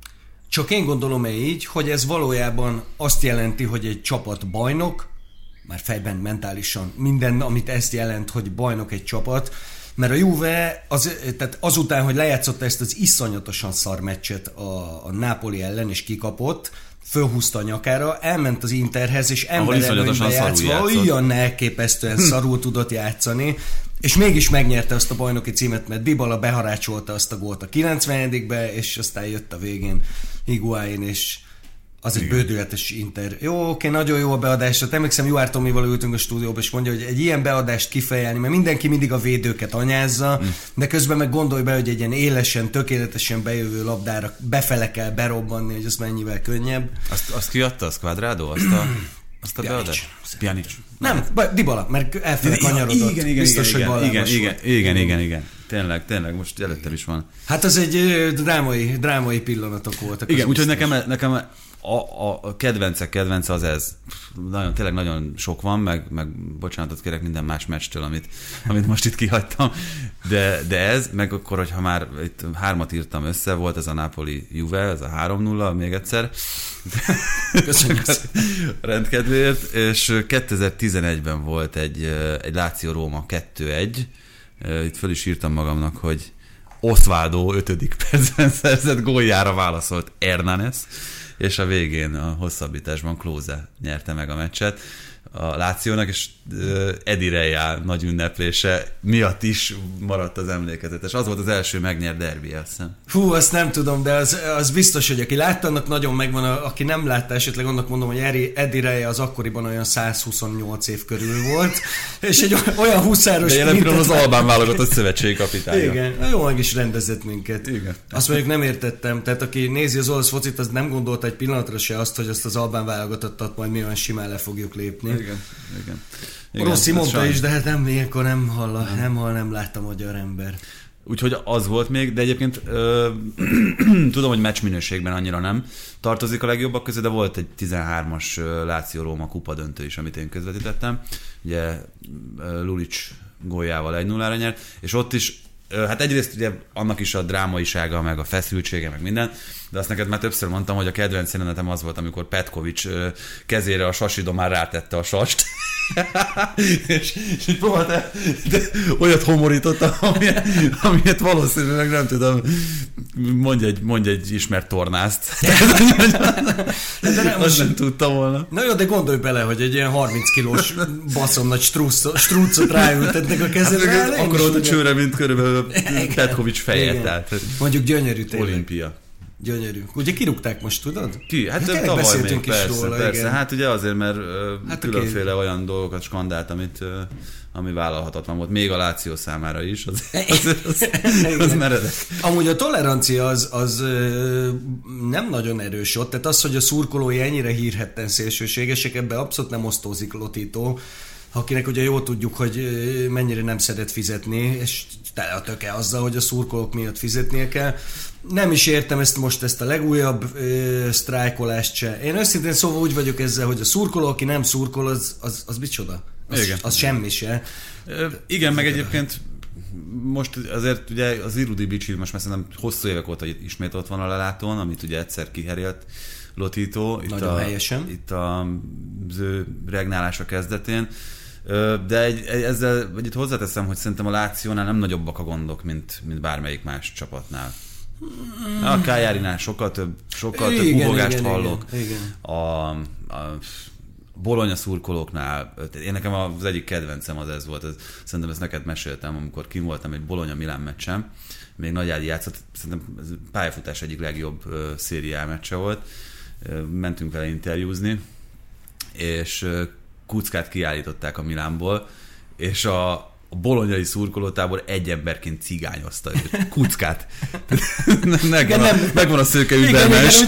Csak én gondolom-e így, hogy ez valójában azt jelenti, hogy egy csapat bajnok, már fejben, mentálisan, minden, amit ezt jelent, hogy bajnok egy csapat, mert a Juve az, tehát azután, hogy lejátszotta ezt az iszonyatosan szar meccset a, a Napoli ellen, és kikapott, fölhúzta a nyakára, elment az Interhez, és emberelőnybe játszva olyan elképesztően szarul tudott játszani, és mégis megnyerte azt a bajnoki címet, mert Dybala beharácsolta azt a gólt a kilencvenedikbe, és aztán jött a végén Higuain, és az egy bődületes Inter. Jó, oké, nagyon jó a beadás. Emlékszem, Juár Tomival ültünk a stúdióba, és mondja, hogy egy ilyen beadást kifejelni, mert mindenki mindig a védőket anyázza, mm. de közben meg gondolj be, hogy egy ilyen élesen, tökéletesen bejövő labdára befele kell berobbanni, hogy az mennyivel könnyebb. Azt, azt kiadta, az Quadrado? Azt a, azt a beadást? Pjanic. Nem, Dybala, mert elfele kanyarodott. Igen, igen, biztos, igen, hogy igen, igen, igen, igen, igen. Tényleg, tényleg, most előttem is van. Hát az egy drámai, drámai pillanatok voltak. Igen, úgyhogy nekem, nekem a, a, a kedvencek kedvence az ez. Nagyon, tényleg nagyon sok van, meg, meg bocsánatot kérek minden más meccstől, amit, amit most itt kihagytam. De, de ez, meg akkor, hogyha már itt hármat írtam össze, volt ez a Napoli Juve, ez a három nulla, még egyszer. Köszönjük. Rendkedvéért, és kétezer-tizenegyben volt egy, egy Lazio Róma kettő egy. Itt föl is írtam magamnak, hogy Osvaldo ötödik percben szerzett góljára válaszolt Hernández, és a végén a hosszabbításban Klose nyerte meg a meccset a Lációnak, és Edi Reja nagy ünneplése miatt is maradt az emlékezetes. Az volt az első megnyert derbi, azt hiszem. Fú, azt nem tudom, de az, az biztos, hogy aki látta, annak nagyon megvan, aki nem látta, esetleg annak mondom, hogy Edi Reja az akkoriban olyan száz huszonnyolc év körül volt, és egy olyan huszáros... De jelen pillanatban az albán válogatott szövetségi kapitánya. Igen, jó meg is rendezett minket. Igen. Azt mondjuk nem értettem, tehát aki nézi az olasz focit, az nem gondolta egy pillanatra se azt, hogy azt az albán válogatottat majd mi olyan simán le fogjuk lépni. Igen, igen. igen. Rossi mondta is, de hát nem, ilyenkor nem hall, nem, nem hall, nem látta magyar ember. Úgyhogy az volt még, de egyébként ö, tudom, hogy meccs minőségben annyira nem tartozik a legjobbak közé, de volt egy tizenhármas Lazio Róma kupa döntő is, amit én közvetítettem. Ugye Lulic góljával egy nullára nyert, és ott is hát egyrészt ugye annak is a drámaisága, meg a feszültsége, meg minden, de azt neked már többször mondtam, hogy a kedvenc jelenetem az volt, amikor Petkovics kezére a Sasido már rátette a sast, és, és így próbált olyat homorítottam, amilyet, amilyet valószínűleg nem tudom, mondj egy, mondj egy ismert tornázt. De nem, azt nem tudtam volna. Na jó, de gondolj bele, hogy egy ilyen harminc kilós baszom nagy struccot ráültetnek a kezedre. Hát, akkor volt a csőre, mint körülbelül Petkovics feje. Tehát, mondjuk gyönyörű tényleg. Olimpia. Gyönyörű. Ugye kirúgták most, tudod? Ki? Hát, hát tavaly még, persze, róla, persze. Igen. Hát ugye azért, mert hát különféle okay. olyan dolgokat skandált, amit, ami vállalhatatlan volt. Még a Láció számára is. Az, az, az, az meredek. Amúgy a tolerancia az, az nem nagyon erős ott. Tehát az, hogy a szurkolói ennyire hírhetten szélsőségesek, ebbe abszolút nem osztózik Lotito, akinek ugye jól tudjuk, hogy mennyire nem szeret fizetni, és tele a töke azzal, hogy a szurkolók miatt fizetnie kell. Nem is értem ezt most, ezt a legújabb ö, sztrájkolást se. Én őszintén szóval úgy vagyok ezzel, hogy a szurkoló, aki nem szurkol, az, az, az micsoda? Az, igen. az semmi se. Ö, igen, meg egyébként most azért ugye az Irudi Bicsi most már szerintem hosszú évek óta ismét ott van a lelátón, amit ugye egyszer kiherélt Lotito. Itt nagyon a, helyesen. Itt a, az ő regnálása kezdetén. De egy, ezzel, vagy itt hozzáteszem, hogy szerintem a Lációnál nem nagyobbak a gondok, mint, mint bármelyik más csapatnál. A Cagliarinál sokkal több, sokkal több hubogást hallok. Igen, igen. A, a Bologna szurkolóknál, én nekem az egyik kedvencem az ez volt, ez, szerintem ezt neked meséltem, amikor kim voltam egy Bologna-Milán meccsem, még Nagyádi játszott, szerintem ez pályafutás egyik legjobb uh, szériá meccse volt, uh, mentünk vele interjúzni, és uh, Kuckát kiállították a Milánból, és a, a bolonyai szurkolótábor egy emberként cigányozta őt. Kuckát. megvan, a, megvan a szőke üdvelmes.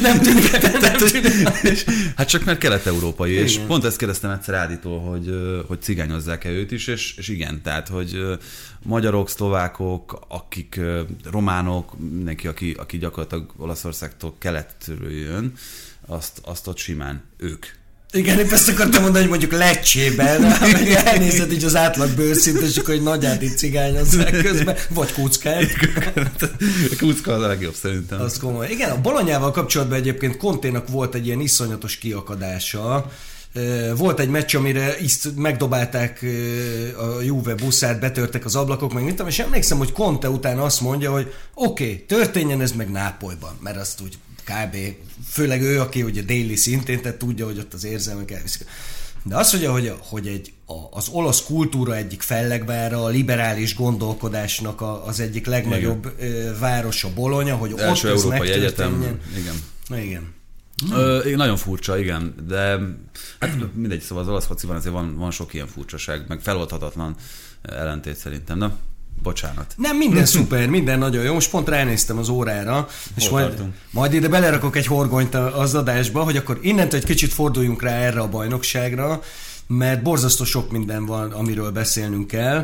Hát csak mert kelet-európai, és igen. Pont ezt kérdeztem egyszer Áditól, hogy, hogy cigányozzák-e őt is, és, és igen, tehát, hogy magyarok, szlovákok, akik románok, mindenki, aki, aki gyakorlatilag Olaszországtól keletről jön, azt, azt ott simán ők Igen, én ezt akartam mondani, hogy mondjuk Lecsében, meg elnézed így az átlag bőrszint, és akkor egy nagyáti cigányozzák közben, vagy kuckát. Kucka az a legjobb szerintem. Az komoly. Igen, a Bolonyával kapcsolatban egyébként Conténak volt egy ilyen iszonyatos kiakadása. Volt egy meccs, amire iszt, megdobálták a Juve buszát, betörtek az ablakok, meg mit tudom, és emlékszem, hogy Conte után azt mondja, hogy oké, okay, történjen ez meg Nápolyban, mert azt úgy kb. Főleg ő, aki ugye déli szintén, tehát tudja, hogy ott az érzelmek elviszik. De azt mondja, hogy, hogy egy, a, az olasz kultúra egyik fellegvára, a liberális gondolkodásnak a, az egyik legnagyobb igen. városa Bologna, hogy első ott ez európai egyetem. Igen. Igen. Ö, nagyon furcsa, igen, de hát mindegy, szóval az olasz fociban azért van, van sok ilyen furcsaság, meg feloldhatatlan ellentét szerintem, na? Bocsánat. Nem, minden szuper, minden nagyon jó. Most pont ránéztem az órára, és majd, majd ide belerakok egy horgonyt az adásba, hogy akkor innentől egy kicsit forduljunk rá erre a bajnokságra, mert borzasztó sok minden van, amiről beszélnünk kell.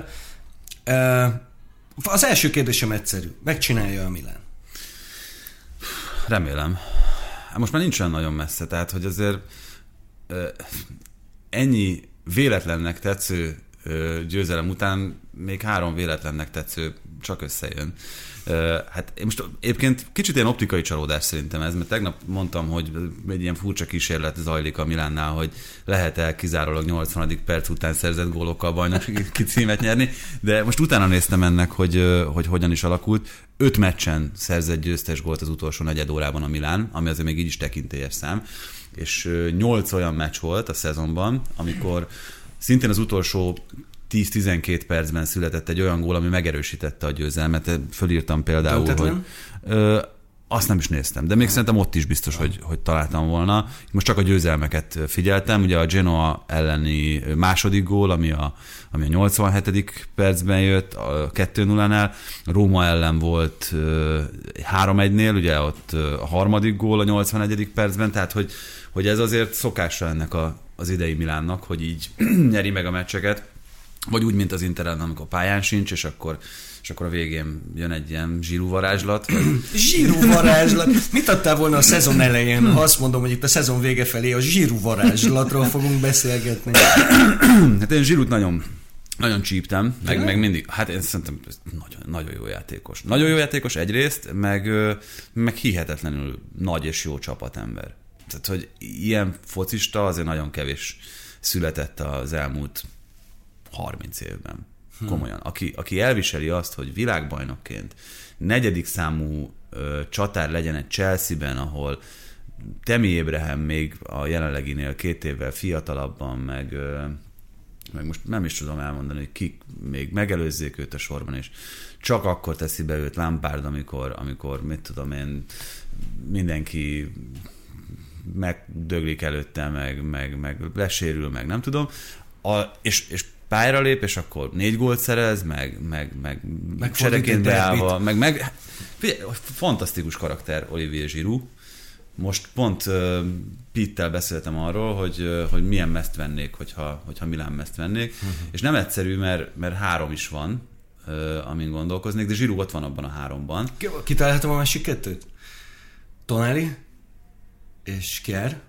Az első kérdésem egyszerű. Megcsinálja a Milán? Remélem. Most már nincs olyan nagyon messze, tehát hogy azért ennyi véletlennek tetsző győzelem után még három véletlennek tetsző csak összejön. Hát én most egyébként kicsit ilyen optikai csalódás szerintem ez, mert tegnap mondtam, hogy egy ilyen furcsa kísérlet zajlik a Milánnál, hogy lehet-e kizárólag nyolcvanadik perc után szerzett gólokkal bajnoki címet nyerni, de most utána néztem ennek, hogy, hogy hogyan is alakult. Öt meccsen szerzett győztes gólt az utolsó negyed órában a Milán, ami azért még így is tekintélyes szám, és nyolc olyan meccs volt a szezonban, amikor szintén az utolsó tíz-tizenkét percben született egy olyan gól, ami megerősítette a győzelmet. Fölírtam például, Töntetlen. hogy ö, azt nem is néztem, de még szerintem ott is biztos, hogy, hogy találtam volna. Most csak a győzelmeket figyeltem. Ugye a Genoa elleni második gól, ami a, ami a nyolcvanhetedik percben jött, a kettő nullánál. Róma ellen volt három egynél, ugye ott a harmadik gól a nyolcvanegyedik percben, tehát hogy, hogy ez azért szokása ennek a, az idei Milánnak, hogy így nyeri meg a meccseket. Vagy úgy, mint az Inter ellen, amikor pályán sincs, és akkor, és akkor a végén jön egy ilyen zsírú varázslat. Zsírú varázslat? Mit adtál volna a szezon elején, ha azt mondom, hogy itt a szezon vége felé a zsírú varázslatról fogunk beszélgetni? Hát én zsírút nagyon, nagyon csíptem, meg, meg mindig, hát én szerintem nagyon, nagyon jó játékos. Nagyon jó játékos egyrészt, meg, meg hihetetlenül nagy és jó csapatember. Tehát, hogy ilyen focista azért nagyon kevés született az elmúlt harminc évben. Komolyan. Aki, aki elviseli azt, hogy világbajnokként negyedik számú ö, csatár legyen egy Chelsea-ben, ahol Tammy Abraham még a jelenleginél két évvel fiatalabban, meg, ö, meg most nem is tudom elmondani, hogy kik még megelőzzék őt a sorban, és csak akkor teszi be őt Lampard, amikor, amikor mit tudom én, mindenki megdöglik előtte, meg, meg, meg lesérül, meg nem tudom. A, és, és pályára lép, és akkor négy gólt szerez, meg, meg, meg, meg sereként beállva, meg, meg figyelj, fantasztikus karakter Olivier Giroud. Most pont uh, Pittel beszéltem arról, hogy, uh, hogy milyen meszt vennék, hogyha, hogyha Milán meszt vennék, uh-huh. és nem egyszerű, mert, mert három is van, uh, amin gondolkoznék, de Giroud ott van abban a háromban. Kitalálhatom a másik kettőt? Tonali és Kjær?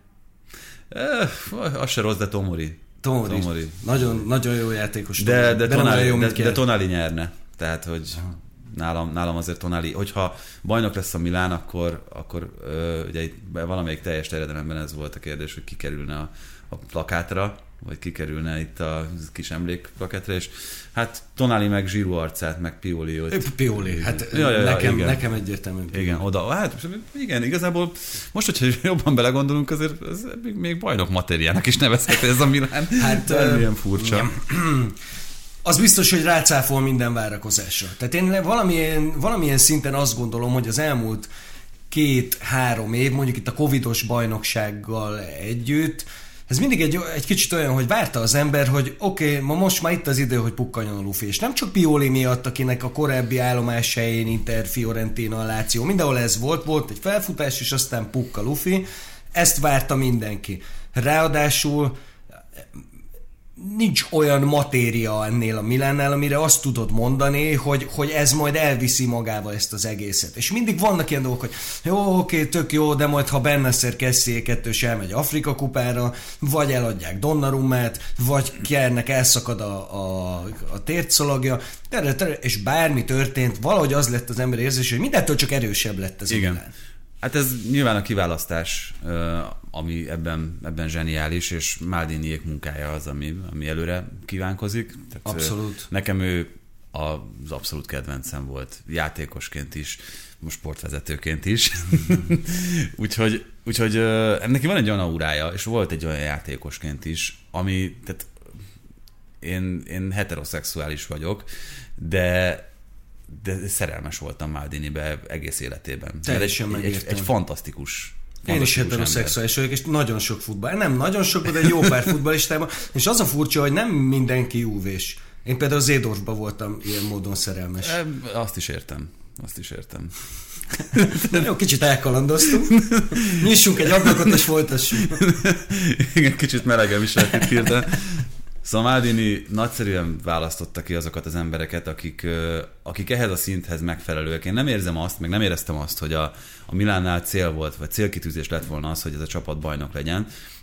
Uh, az se rossz, de Tomori. Tomori. Tomori. Nagyon, nagyon jó játékos. De, de, de, Tonali, jó, de, de Tonali nyerne. Tehát, hogy nálam, nálam azért Tonali. Hogyha bajnok lesz a Milán, akkor, akkor ö, ugye itt valamelyik teljes terjedelemben ez volt a kérdés, hogy ki kerülne a, a plakátra, vagy ki kerülne itt a kis emlékplakátra, és hát Tonali meg Giroud arcát, meg Pioli. Pioli, hát ja, ja, nekem, igen. nekem egyértelmű. Igen, oda, hát igen, igazából most, hogyha jobban belegondolunk, azért ez még, még bajnok matériának is nevezhető ez a Milán. Hát milyen furcsa. Az biztos, hogy rácáfol minden várakozásra. Tehát én valamilyen, valamilyen szinten azt gondolom, hogy az elmúlt két-három év, mondjuk itt a covidos bajnoksággal együtt, ez mindig egy, egy kicsit olyan, hogy várta az ember, hogy oké, okay, ma most már itt az idő, hogy pukkanjon a lufi. És nem csak Pioli miatt, akinek a korábbi állomás helyén Inter, Fiorentina, Láció, mindenhol ez volt, volt egy felfutás, és aztán pukk a lufi. Ezt várta mindenki. Ráadásul nincs olyan matéria ennél a Milánnál, amire azt tudod mondani, hogy, hogy ez majd elviszi magával ezt az egészet. És mindig vannak ilyen dolgok, hogy jó, oké, tök jó, de majd ha Bennacer Kessié kettős elmegy Afrika kupára, vagy eladják Donnarummát, vagy Kjærnek elszakad a, a, a tércszalagja, és bármi történt, valahogy az lett az ember érzés, hogy mindentől csak erősebb lett ez Igen. a Milán. Hát ez nyilván a kiválasztás, ami ebben, ebben zseniális, és Maldiniék munkája az, ami, ami előre kívánkozik. Tehát abszolút. Nekem ő az abszolút kedvencem volt, játékosként is, most sportvezetőként is. úgyhogy, úgyhogy neki van egy olyan aurája, és volt egy olyan játékosként is, ami, tehát én, én heteroszexuális vagyok, de de szerelmes voltam Maldinibe egész életében. Teljesen egy, egy, egy fantasztikus Én is heteroszexuális vagyok, és nagyon sok futball. Nem nagyon sok, de egy jó pár futballistában. És az a furcsa, hogy nem mindenki júvés. Én például Zédorfban voltam ilyen módon szerelmes. E, azt is értem. Azt is értem. Jó, kicsit elkalandoztunk. Nyissunk egy ablakot, és folytassuk. Igen, kicsit melegem is lett itt hirtelen. Szóval Maldini nagyszerűen választotta ki azokat az embereket, akik, akik ehhez a szinthez megfelelőek. Én nem érzem azt, meg nem éreztem azt, hogy a, a Milánnál cél volt, vagy célkitűzés lett volna az, hogy ez a csapat bajnok legyen.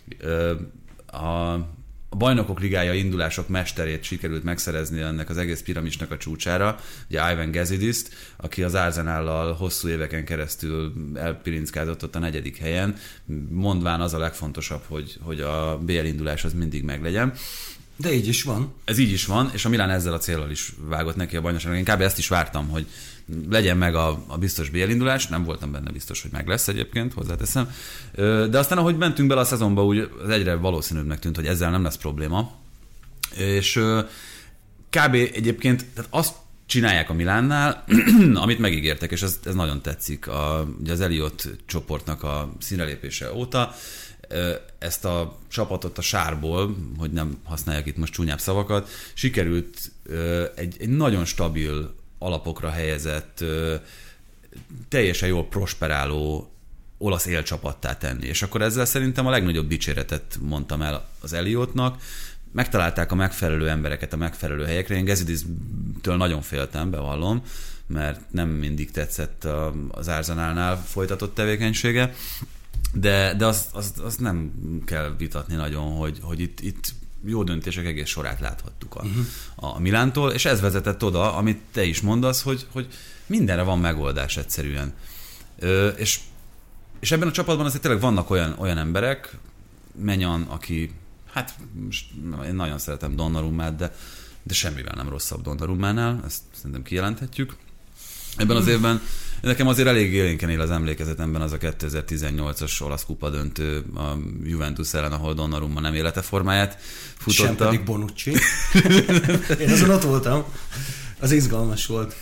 A, a bajnokok ligája indulások mesterét sikerült megszerezni ennek az egész piramisnak a csúcsára, ugye Ivan Gazidiszt, aki az Arsenállal hosszú éveken keresztül elpirinckázott ott a negyedik helyen, mondván az a legfontosabb, hogy, hogy a bé el indulás az mindig meglegyen. De így is van. Ez így is van, és a Milán ezzel a céllal is vágott neki a bajnokságnak. Én kb. Ezt is vártam, hogy legyen meg a, a biztos bé el indulás, nem voltam benne biztos, hogy meg lesz egyébként, hozzáteszem. De aztán, ahogy mentünk bele a szezonba, úgy az egyre valószínűbbnek tűnt, hogy ezzel nem lesz probléma. És kb. Egyébként tehát azt csinálják a Milánnál, amit megígértek, és ez, ez nagyon tetszik. A, ugye az Elliott csoportnak a színrelépése óta, ezt a csapatot a sárból, hogy nem használják itt most csúnyább szavakat, sikerült egy, egy nagyon stabil alapokra helyezett, teljesen jól prosperáló olasz élcsapattá tenni. És akkor ezzel szerintem a legnagyobb dicséretet mondtam el az Elliottnak. Megtalálták a megfelelő embereket a megfelelő helyekre. Én Gazidis-től nagyon féltem, bevallom, mert nem mindig tetszett az Arsenalnál folytatott tevékenysége. De, de azt, azt, azt nem kell vitatni nagyon, hogy, hogy itt, itt jó döntések egész sorát láthattuk a, uh-huh. a Milántól, és ez vezetett oda, amit te is mondasz, hogy, hogy mindenre van megoldás egyszerűen. Ö, és, és ebben a csapatban azért tényleg vannak olyan, olyan emberek, Menyan, aki, hát most én nagyon szeretem Donnarummát, de, de semmivel nem rosszabb Donnarummánál, ezt szerintem kijelenthetjük. Ebben az évben nekem azért elég élénken él az emlékezetemben az a kétezer-tizennyolcas olasz kupa döntő a Juventus ellen, ahol Donnarumma nem élete formáját futotta. Sem pedig Bonucci. Én azon ott voltam. Az izgalmas volt.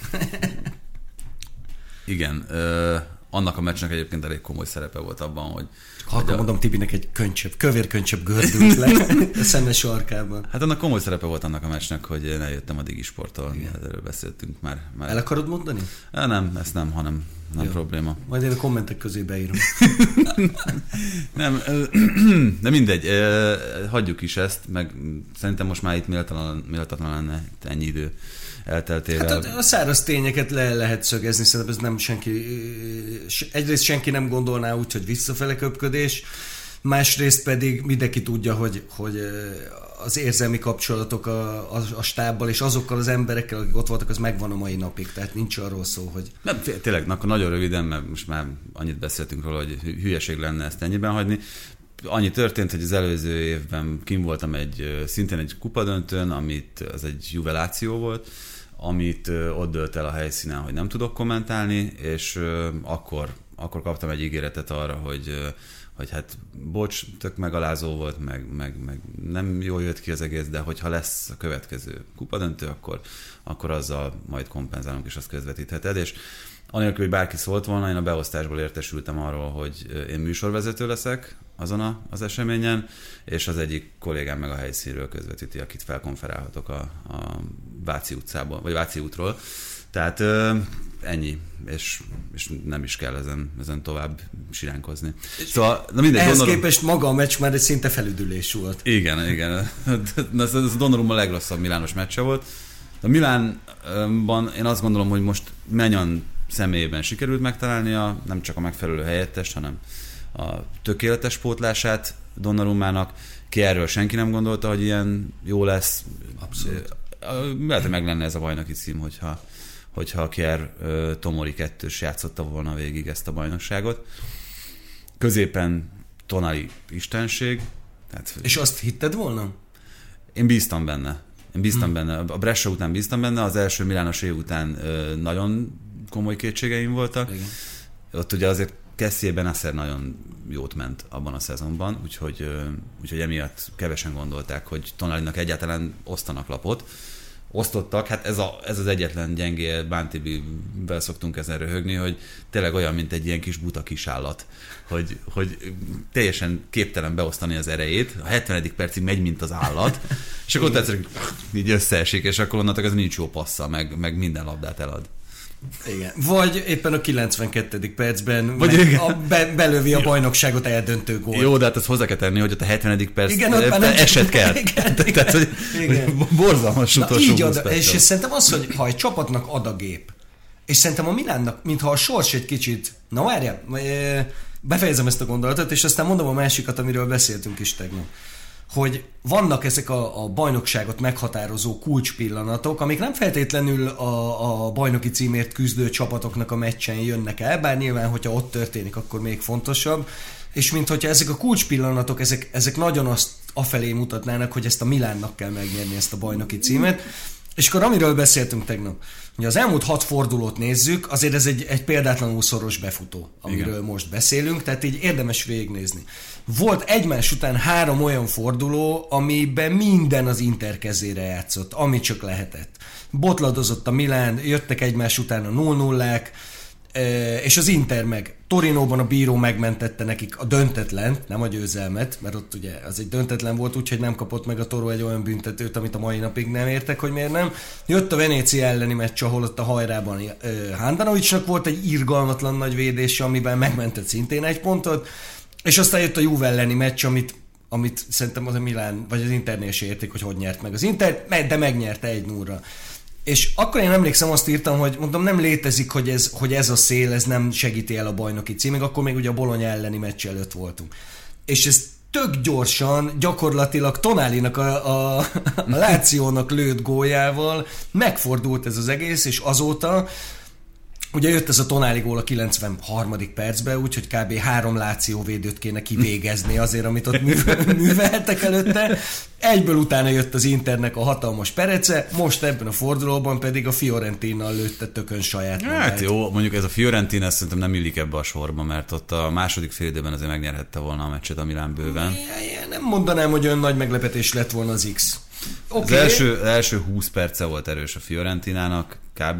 Igen. Ö, annak a meccsnek egyébként elég komoly szerepe volt abban, hogy... Ha akkor a... mondom, Tibinek egy könycsebb, kövér könycsebb gördült le a szemes sarkában. Hát annak komoly szerepe volt annak a meccsnek, hogy én eljöttem a Digisporttól. Erről beszéltünk már, már. El akarod mondani? Ja, nem, ezt nem, hanem nem Jó. probléma. Majd én a kommentek közé beírom. Nem, de mindegy, hagyjuk is ezt, meg szerintem most már itt méltatlan lenne ennyi idő elteltével. Hát a, a száraz tényeket le lehet szögezni, szerintem ez nem senki, egyrészt senki nem gondolná úgy, hogy visszafele köpködés, másrészt pedig mindenki tudja, hogy, hogy az érzelmi kapcsolatok a, a, a stábbal és azokkal az emberekkel, akik ott voltak, az megvan a mai napig, tehát nincs arról szó, hogy... Nem, tényleg, akkor nagyon röviden, mert most már annyit beszéltünk róla, hogy hülyeség lenne ezt ennyiben hagyni. Annyi történt, hogy az előző évben kim voltam egy, szintén egy kupadöntőn, amit az egy juveláció volt, amit ott dőlt el a helyszínen, hogy nem tudok kommentálni, és akkor, akkor kaptam egy ígéretet arra, hogy, hogy hát bocs, tök megalázó volt, meg, meg, meg nem jól jött ki az egész, de hogyha lesz a következő kupadöntő, akkor, akkor azzal majd kompenzálunk, és azt közvetítheted, és anélkül, hogy bárki szólt volna, én a beosztásból értesültem arról, hogy én műsorvezető leszek azon a, az eseményen, és az egyik kollégám meg a helyszínről közvetíti, akit felkonferálhatok a, a Váci utcából, vagy Váci útról. Tehát ennyi, és, és nem is kell ezen, ezen tovább siránkozni. Szóval, na mindegy, ehhez Donnarumma... képest maga a meccs már egy szinte felüdülés volt. Igen, igen. Ez a Donnarumma a legrosszabb Milános meccse volt. A Milánban én azt gondolom, hogy most Maignan személyében sikerült megtalálnia nem csak a megfelelő helyettest, hanem a tökéletes pótlását Donnarummának. Ki erről senki nem gondolta, hogy ilyen jó lesz. Abszolút. Lehet, hogy meg lenne ez a bajnoki cím, hogyha, hogyha a Kier Tomori kettős játszotta volna végig ezt a bajnokságot. Középen Tonali istenség. Tehát, és azt hitted volna? Én bíztam benne. Én bíztam hmm. benne. A Brescia után bíztam benne, az első Milános év után ö, nagyon komoly kétségeim voltak. Igen. Ott ugye azért Kessie Benacer nagyon jót ment abban a szezonban, úgyhogy, ö, úgyhogy emiatt kevesen gondolták, hogy Tonalinak egyáltalán osztanak lapot. Osztottak, hát ez, a, ez az egyetlen gyengé, Bántibivel szoktunk ezen röhögni, hogy tényleg olyan, mint egy ilyen kis buta kisállat, hogy, hogy teljesen képtelen beosztani az erejét, a hetvenedik percig megy, mint az állat, és akkor ott egyszerűen így összeesik, és akkor onnantól ez nincs jó passza, meg, meg minden labdát elad. Igen. Vagy éppen a kilencvenkettedik percben Vagy a, be, belövi a bajnokságot eldöntő gól. Jó, de hát ezt hozzá kell tenni, hogy ott a hetvenedik perc igen, eset kell. Igen, Tehát, hogy igen. Borzalmas utolsó így ad, és szerintem az, hogy ha egy csapatnak ad a gép, és szerintem a Milánnak, mintha a sors egy kicsit, na várjál, befejezem ezt a gondolatot, és aztán mondom a másikat, amiről beszéltünk is tegnap. Hogy vannak ezek a, a bajnokságot meghatározó kulcspillanatok, amik nem feltétlenül a, a bajnoki címért küzdő csapatoknak a meccsen jönnek el, bár nyilván, hogyha ott történik, akkor még fontosabb, és mint hogyha ezek a kulcspillanatok, ezek, ezek nagyon azt afelé mutatnának, hogy ezt a Milánnak kell megnyerni, ezt a bajnoki címet. És akkor amiről beszéltünk tegnap, hogy az elmúlt hat fordulót nézzük, azért ez egy, egy példátlanul szoros befutó, amiről igen. most beszélünk, tehát így érdemes végignézni. Volt egymás után három olyan forduló, amiben minden az Inter kezére játszott, ami csak lehetett. Botladozott a Milán, jöttek egymás után a nulla nullák, és az Inter meg Torinóban a bíró megmentette nekik a döntetlent, nem a győzelmet, mert ott ugye az egy döntetlen volt, úgyhogy nem kapott meg a Toro egy olyan büntetőt, amit a mai napig nem értek, hogy miért nem. Jött a Venécia elleni meccs, ahol ott a hajrában Handanovicsnak volt egy irgalmatlan nagy védése, amiben megmentett szintén egy pontot, és aztán jött a Juve elleni meccs, amit, amit szerintem az a Milán, vagy az Internél se érték, hogy hogy nyert meg az Inter, de megnyerte egy nullra. És akkor én emlékszem, azt írtam, hogy mondom, nem létezik, hogy ez, hogy ez a szél, ez nem segíti el a bajnoki címig, akkor még ugye a Bologna elleni meccs előtt voltunk. És ez tök gyorsan, gyakorlatilag Tonalinak a, a, a Lációnak lőtt góljával megfordult ez az egész, és azóta ugye jött ez a Tonali gól a kilencvenharmadik percben, úgyhogy kb. három Láció védőt kéne kivégezni azért, amit ott műveltek előtte. Egyből utána jött az Internek a hatalmas perece, most ebben a fordulóban pedig a Fiorentina lőtte tökön saját magát. Hát jó, mondjuk ez a Fiorentina szerintem nem illik ebbe a sorba, mert ott a második fél időben azért megnyerhette volna a meccset a Milán bőven. Nem mondanám, hogy olyan nagy meglepetés lett volna az X. Okay. Az első, első húsz perce volt erős a Fiorentinának kb.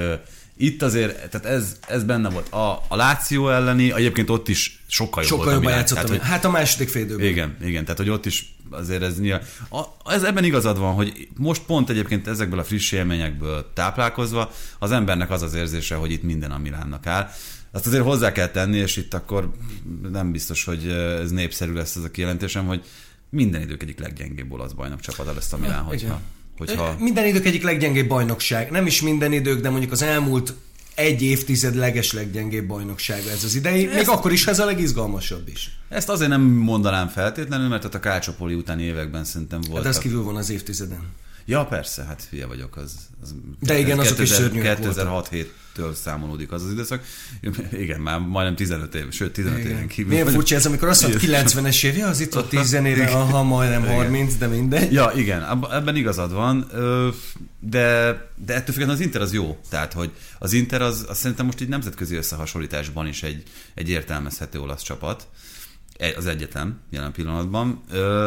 Itt azért, tehát ez, ez benne volt. A, a Láció elleni, egyébként ott is sokkal jobb sokkal volt. Sokkal jobban játszottam. Hát a második fél időben. Igen, igen, tehát hogy ott is azért ez nyilván. A, ez ebben igazad van, hogy most pont egyébként ezekből a friss élményekből táplálkozva az embernek az az érzése, hogy itt minden a Milánnak áll. Azt azért hozzá kell tenni, és itt akkor nem biztos, hogy ez népszerű lesz ez a kijelentésem, hogy minden idők egyik leggyengébb olasz bajnok csapata lesz a Milán, hogyha... Hogyha... Minden idők egyik leggyengébb bajnokság. Nem is minden idők, de mondjuk az elmúlt egy évtized leges leggyengébb bajnoksága ez az idei. Ezt... Még akkor is ez a legizgalmasabb is. Ezt azért nem mondanám feltétlenül, mert ott a Calciopoli utáni években szerintem volt. Hát ez kívül van az évtizeden. Ja, persze, hát hülye vagyok. Az, az de igen, azok is szörnyűek kétezer-hat-héttől számolódik az az időszak. Igen, már majdnem tizenöt év, sőt tizenöt éven kívül. Milyen furcsa ez, amikor azt mondta kilencvenes év, ja, az itt volt tíz éve, aha, majdnem harminc, de mindegy. Ja, igen, ebben igazad van, de, de ettől függetlenül az Inter az jó. Tehát, hogy az Inter az, az szerintem most így nemzetközi összehasonlításban is egy, egy értelmezhető olasz csapat. Az egyetem jelen pillanatban.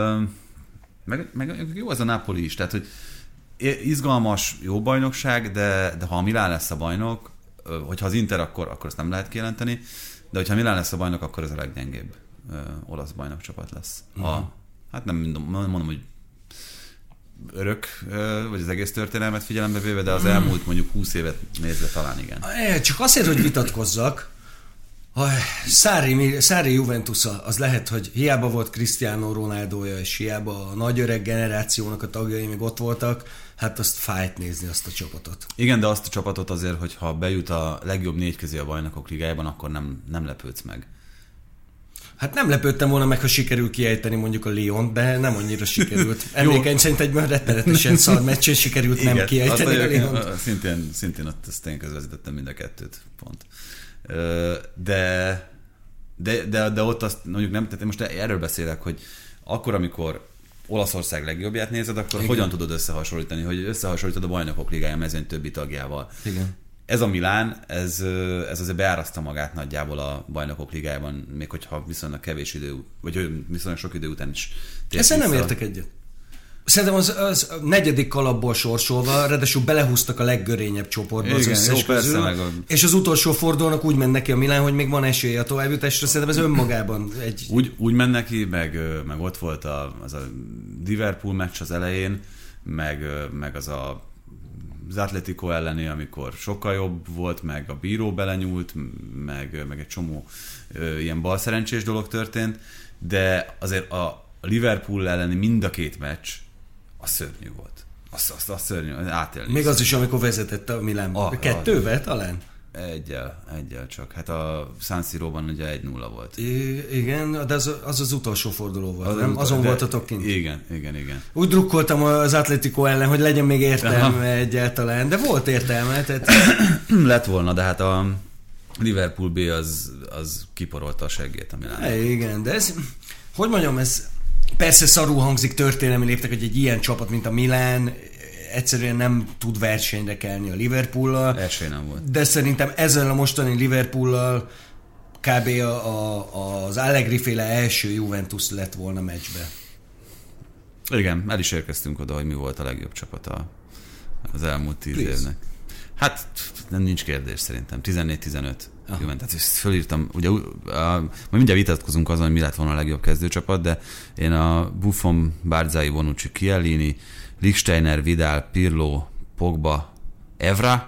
Meg, meg jó az a Napoli is, tehát hogy izgalmas, jó bajnokság, de, de ha a Milán lesz a bajnok, hogyha az Inter, akkor, akkor azt nem lehet kijelenteni, de hogyha Milán lesz a bajnok, akkor ez a leggyengébb ö, olasz bajnokcsapat lesz. A, hát nem mondom, mondom, hogy örök, vagy az egész történelmet figyelembe véve, de az elmúlt mondjuk húsz évet nézve talán igen. Csak azért, hogy vitatkozzak, Sarri, Sarri Juventusa, az lehet, hogy hiába volt Cristiano Ronaldoja, és hiába a nagy öreg generációnak a tagjai még ott voltak, hát azt fájt nézni azt a csapatot. Igen, de azt a csapatot azért, hogyha bejut a legjobb négy közé a Bajnokok Ligájában, akkor nem, nem lepődsz meg. Hát nem lepődtem volna meg, ha sikerül kiejteni mondjuk a Lyon, de nem annyira sikerült. Emlékeim szerint egy rettenetesen szar meccsen sikerült igen, nem kiejteni a Lyont. Szintén, szintén ott ezt én közvetítettem mind a kettőt, pont. De, de, de, de ott azt mondjuk nem, tehát most erről beszélek, hogy akkor, amikor Olaszország legjobbját nézed, akkor igen. hogyan tudod összehasonlítani, hogy összehasonlítod a Bajnokok Ligája mezőny többi tagjával. Igen. Ez a Milán, ez, ez azért beáraszta magát nagyjából a Bajnokok Ligájában, még hogyha viszonylag kevés idő, vagy viszonylag sok idő után is tért Ezzel nem értek egyet. Szerintem az, az negyedik kalapból sorsolva, ráadásul belehúztak a leggörényebb csoportba az igen, összes jó, közül, persze, a... és az utolsó fordulónak úgy ment neki a Milán, hogy még van esélye a továbbjutásra, szerintem ez önmagában egy... Úgy, úgy ment neki, meg, meg ott volt a, az a Liverpool meccs az elején, meg, meg az a az Atletico elleni, amikor sokkal jobb volt, meg a bíró belenyúlt, meg, meg egy csomó ö, ilyen balszerencsés dolog történt, de azért a Liverpool elleni mind a két meccs az szörnyű volt. Az, az, az szörnyű, átélni. Még az is, amikor vezetett a Milán. Ah, Kettővel talán? Egyel, egyel csak. Hát a San Siróban ugye egy nulla volt. I- igen, de az az, az utolsó forduló volt, az nem? Utol, Azon voltatok kint. Igen, igen, igen. Úgy drukkoltam az Atletico ellen, hogy legyen még értelme Aha. egyáltalán, de volt értelme. Tehát... Lett volna, de hát a Liverpool B az, az kiporolta a seggét a Milánnak. Igen, de ez, hogy mondjam, ez persze szarul hangzik történelmi léptek, hogy egy ilyen csapat, mint a Milán egyszerűen nem tud versenyre kelni a Liverpoollal. Esély nem volt. De szerintem ezzel a mostani Liverpoollal kb. A, a, az Allegri-féle első Juventus lett volna meccsbe. Igen, el is érkeztünk oda, hogy mi volt a legjobb csapata az elmúlt tíz Please. évnek. Hát nem nincs kérdés szerintem. tizennégy tizenöt. Juventus. Ezt fölírtam, ugye uh, majd mindjárt vitatkozunk azon, hogy mi lett volna a legjobb kezdőcsapat, de én a Buffon, Barzai, Bonucci, Chiellini, Lichtsteiner, Vidal, Pirlo, Pogba, Evra,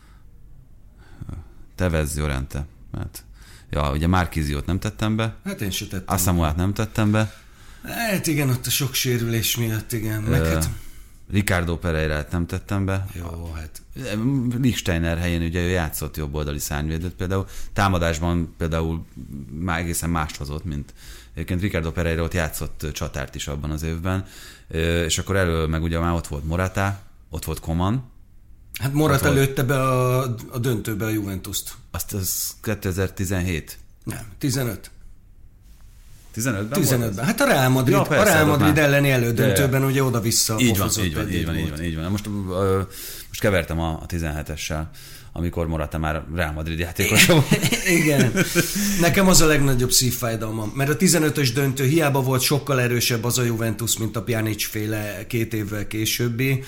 Tevez, Llorente. Hát, ja, ugye Marquisiót nem tettem be. Hát én sem tettem. Asamoát nem tettem be. Hát igen, ott a sok sérülés miatt, igen. Meg uh, hát... Ricardo Pereirát nem tettem be. Jó, hát... Lichtsteiner helyén ugye ő játszott jobboldali szárnyvédőt például. Támadásban például már egészen mást hozott, mint egyébként Ricardo Pereira ott játszott csatárt is abban az évben. És akkor elő meg ugye már ott volt Morata, ott volt Coman. Hát Morata lőtte be a, a döntőbe a Juventust. Azt az kétezer-tizenhét. Nem, tizenöt. tizenötben tizenötben. Hát a Real Madrid, ja, persze, a Real Madrid már... elleni elődöntőben ugye oda-vissza így van, így van, így van, így van, így van. Most, uh, most kevertem a, a tizenhetessel, amikor Morata már Real Madrid játékos volt. Igen. Nekem az a legnagyobb szívfájdalmam, mert a tizenötös döntő hiába volt sokkal erősebb az a Juventus, mint a Pjanic féle két évvel későbbi.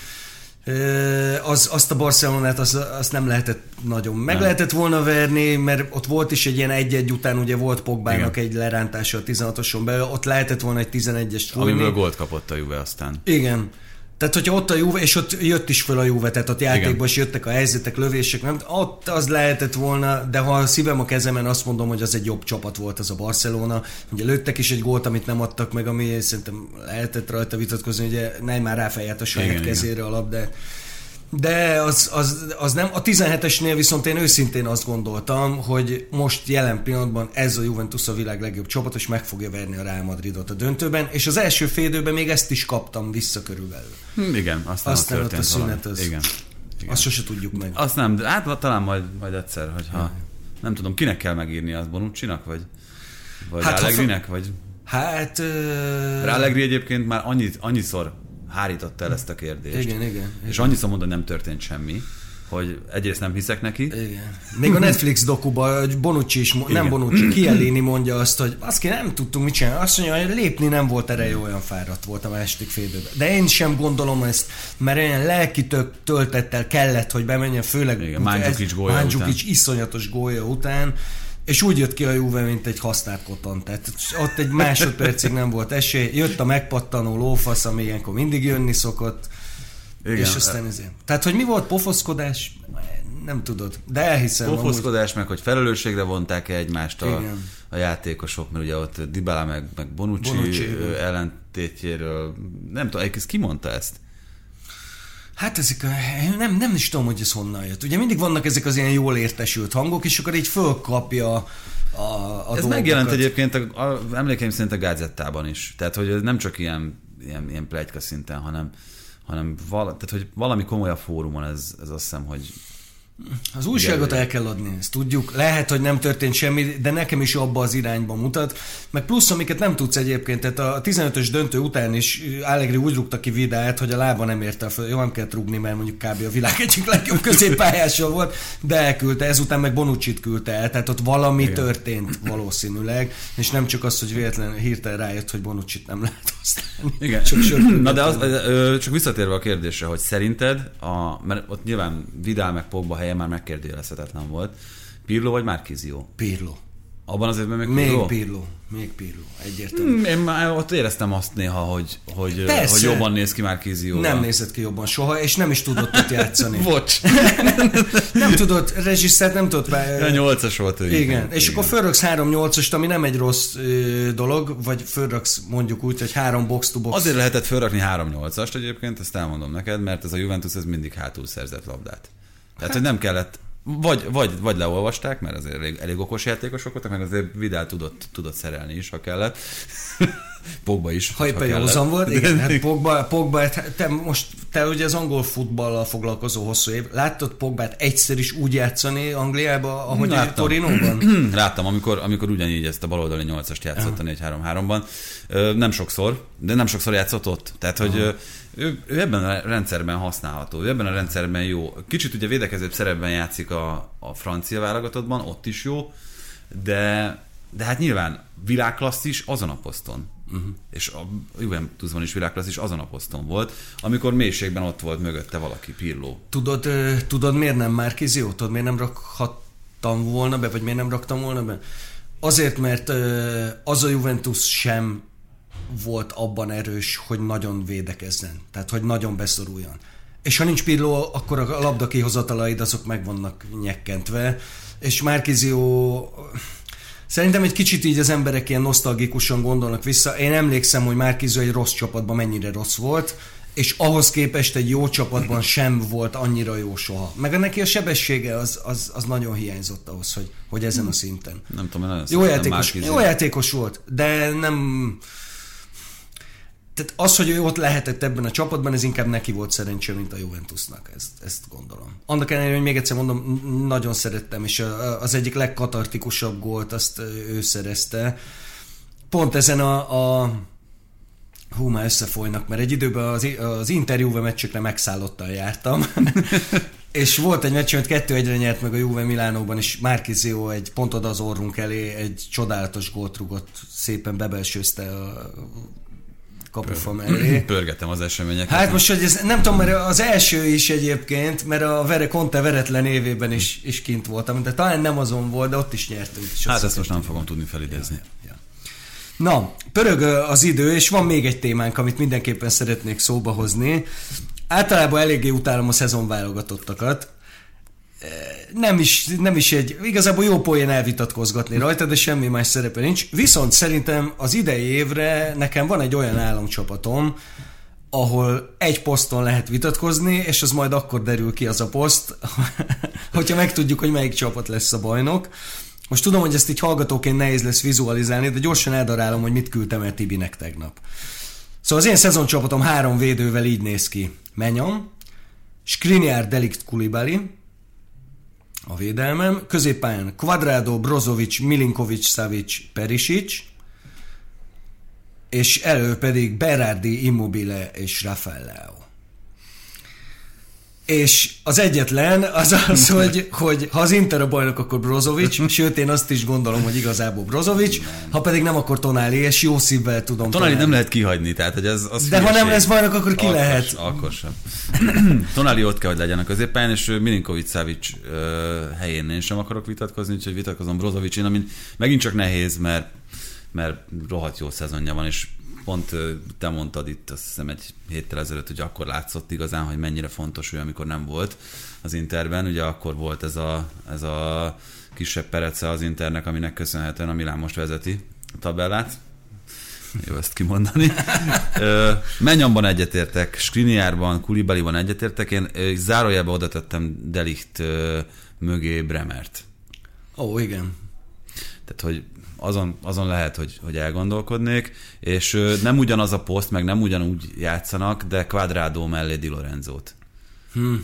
Az, azt a Barcelonát azt, azt nem lehetett nagyon. Meg nem. lehetett volna verni, mert ott volt is egy ilyen egy-egy után, ugye volt Pogbának egy lerántása a tizenhatoson belül, ott lehetett volna egy tizenegyes fújni. Amiből gólt kapott a Juve aztán. Igen. Tehát, hogyha ott a Juve, és ott jött is föl a Juve, tehát ott játékban is jöttek a helyzetek, lövések, nem, ott az lehetett volna, de ha szívem a kezemen, azt mondom, hogy az egy jobb csapat volt az a Barcelona. Ugye lőttek is egy gólt, amit nem adtak meg, ami szerintem lehetett rajta vitatkozni, ugye Neymar ráfejelt a saját igen, kezére igen. a labdát. De az, az, az nem. A tizenhetesnél viszont én őszintén azt gondoltam, hogy most jelen pillanatban ez a Juventus a világ legjobb csapat, és meg fogja verni a Real Madridot a döntőben, és az első fél időben még ezt is kaptam vissza körülbelül. Hm, igen, aztán, aztán ott, ott a szünet az. Igen, igen. Azt sose tudjuk meg. Azt nem, de hát talán majd, majd egyszer, hogyha ja. nem tudom, kinek kell megírni azt, Bonuccinak, vagy, vagy hát, Allegrinek, ha... vagy... Hát... Uh... Allegri egyébként már annyit, annyiszor hárította el ezt a kérdést. Igen, igen. És igen. annyiszor mondta, nem történt semmi, hogy egyrészt nem hiszek neki. Igen. Még a Netflix dokuban Bonucci is, igen. nem Bonucci, Chiellini mondja azt, hogy azt ki nem tudtunk mit csinálni. Azt mondja, hogy lépni nem volt ereje, olyan fáradt volt a második fél időben. De én sem gondolom ezt, mert olyan lelki töltettel kellett, hogy bemenjen, főleg Mandzukic gólya után. iszonyatos gólya után. és úgy jött ki a Juve, mint egy használt koton. Tehát ott egy másodpercig nem volt esély. Jött a megpattanó lófasz, ami ilyenkor mindig jönni szokott. Igen. És aztán ezért. Tehát, hogy mi volt pofoszkodás? Nem tudod, de elhiszem. Pofoszkodás, amúgy... meg hogy felelősségre vonták-e egymást a, a játékosok, mert ugye ott Dybala meg, meg Bonucci, Bonucci ellentétjéről, nem tudom, ez ki mondta ezt? Hát ezek a, nem, nem is tudom, hogy ez honnan jött. Ugye mindig vannak ezek az ilyen jól értesült hangok, és akkor így fölkapja a, a Ez dolgokat. megjelent egyébként, a, a, emlékeim szerint a Gazettában is. Tehát, hogy ez nem csak ilyen, ilyen, ilyen pletyka szinten, hanem, hanem vala, tehát, hogy valami komolyabb fórumon ez, ez azt hiszem, hogy az újságot el kell adni, ezt tudjuk. Lehet, hogy nem történt semmi, de nekem is abba az irányba mutat. Meg plusz, amiket nem tudsz egyébként, tehát a tizenötös döntő után is Allegri úgy rúgta ki Vidát, hogy a lába nem érte fel. Jó, nem kellett rúgni, mert mondjuk kb. A világ egyik legjobb középpályása volt, de elküldte, ezután meg Bonucci-t küldte el, tehát ott valami igen. történt valószínűleg, és nem csak az, hogy véletlenül hirtelen rájött, hogy Bonucci-t nem lehet használni. Igen. Csak, na de az, ö, csak visszatérve a kérdésre, hogy szerinted, a, mert ott nyilván Vidal meg Pogba helye már megkérdőjelezhetetlen volt. Pirlo vagy Marchisio? Pirlo. Abban az évben még Pirlo? Még Pirlo. Még Pirlo. Egyértelmű. Én már ott éreztem azt néha, hogy, hogy, hogy jobban néz ki Marchisio. Nem nézett ki jobban soha, és nem is tudott ott játszani. Bocs. nem tudott, rezsiszert nem tudott. Ja, nyolcas volt ő. Igen. igen. És igen. Akkor fölröksz három nyolcast, ami nem egy rossz ö, dolog, vagy fölröksz mondjuk úgy, hogy három box-to-box. Azért lehetett fölrakni három nyolcast egyébként, ezt elmondom neked, mert ez a Juventus ez mindig hátul szerzett labdát. Tehát, hát. hogy nem kellett, vagy, vagy, vagy leolvasták, mert azért elég, elég okos játékosok voltak, meg azért Vidal tudott, tudott szerelni is, ha kellett. Pogba is. Ha éppen józan volt, igen, hát Pogba, Pogba, te most, te ugye az angol futballal foglalkozó hosszú év, láttad Pogbát egyszer is úgy játszani Angliába, ahogy a Torinóban? Láttam, amikor, amikor ugyanígy ezt a baloldali nyolcast játszott a négy három háromban. Nem sokszor, de nem sokszor játszott ott. Tehát, hogy uh-huh. ő, ő ebben a rendszerben használható, ő ebben a rendszerben jó. Kicsit ugye védekezőbb szerepben játszik a, a francia válogatottban, ott is jó, de, de hát nyilván világklasszis azon a poszton. Uh-huh. És a Juventusban is világklasszis azon a poszton volt, amikor mélységben ott volt mögötte valaki, Pirlo. Tudod, tudod miért nem Marchisio? Tudod, miért nem rakhattam volna be, vagy miért nem raktam volna be? Azért, mert az a Juventus sem volt abban erős, hogy nagyon védekezzen. Tehát, hogy nagyon beszoruljon. És ha nincs Pirlo, akkor a labda kihozatalaid azok meg vannak nyekkentve. És Marchisio... Szerintem egy kicsit így az emberek ilyen nosztalgikusan gondolnak vissza. Én emlékszem, hogy Marchisio egy rossz csapatban mennyire rossz volt, és ahhoz képest egy jó csapatban sem volt annyira jó soha. Meg neki a sebessége az, az, az nagyon hiányzott ahhoz, hogy, hogy ezen a szinten. Nem tudom, nagyon jó játékos, jó játékos volt, de nem... Tehát az, hogy ő ott lehetett ebben a csapatban, ez inkább neki volt szerencsé, mint a Juventusnak, ezt, ezt gondolom. Annak ellenére, hogy még egyszer mondom, nagyon szerettem, és az egyik legkatartikusabb gólt azt ő szerezte. Pont ezen a... a hú, már összefolynak, mert egy időben az, az Inter Juve meccsekre megszállottan jártam. És volt egy meccs, amit kettő egyre nyert meg a Juve Milánóban, és Marchisio egy pont oda az orrunk elé egy csodálatos gólt rugott, szépen bebelsőzte a kapufa mellé. Pörgettem az eseményeket. Hát most, hogy ez, nem tudom, mert az első is egyébként, mert a Vere Conte veretlen évében is, is kint voltam, de talán nem azon volt, de ott is nyertünk. Hát ezt most nem fogom tudni felidézni. Ja, ja. Na, pörög az idő, és van még egy témánk, amit mindenképpen szeretnék szóba hozni. Általában eléggé utálom a szezonválogatottakat. Nem is, nem is egy, igazából jó poén elvitatkozgatni rajta, de semmi más szerepe nincs. Viszont szerintem az idei évre nekem van egy olyan álomcsapatom, ahol egy poszton lehet vitatkozni, és az majd akkor derül ki az a poszt, hogyha megtudjuk, hogy melyik csapat lesz a bajnok. Most tudom, hogy ezt így hallgatóként nehéz lesz vizualizálni, de gyorsan eldarálom, hogy mit küldtem el Tibinek tegnap. Szóval az én szezoncsapatom három védővel így néz ki. Menyom, Skriniar, Delikt, Koulibaly, a védelmem, középpályán Cuadrado, Brozovic, Milinkovic, Savic, Perisic, és elő pedig Berardi, Immobile és Rafael Leao. És az egyetlen az az, hogy, hogy ha az Inter a bajnok, akkor Brozovic, sőt én azt is gondolom, hogy igazából Brozovic, ha pedig nem, akkor Tonali, és jó szívvel tudom Tonali nem lehet kihagyni, tehát hogy ez az de hülyeség. Ha nem lesz bajnok, akkor ki akkor, lehet? Akkor sem. Tonali ott kell, hogy legyen a középpályán, és Milinkovic-Savic helyén én sem akarok vitatkozni, úgyhogy vitatkozom Brozovicin, amin megint csak nehéz, mert, mert rohadt jó szezonja van, és pont te mondtad itt, azt hiszem egy héttel ezelőtt, hogy akkor látszott igazán, hogy mennyire fontos ő, amikor nem volt az Interben. Ugye akkor volt ez a, ez a kisebb perece az Internek, aminek köszönhetően a Milán most vezeti a tabellát. Jó ezt kimondani. Mennyamban egyetértek, Skriniarban, Koulibalyban egyetértek. Én zárójelbe oda tettem De Ligt mögé Bremert. Ó, igen. Tehát, hogy azon, azon lehet, hogy, hogy elgondolkodnék, és nem ugyanaz a poszt, meg nem ugyanúgy játszanak, de Quadrado mellé Di Lorenzót. Hmm.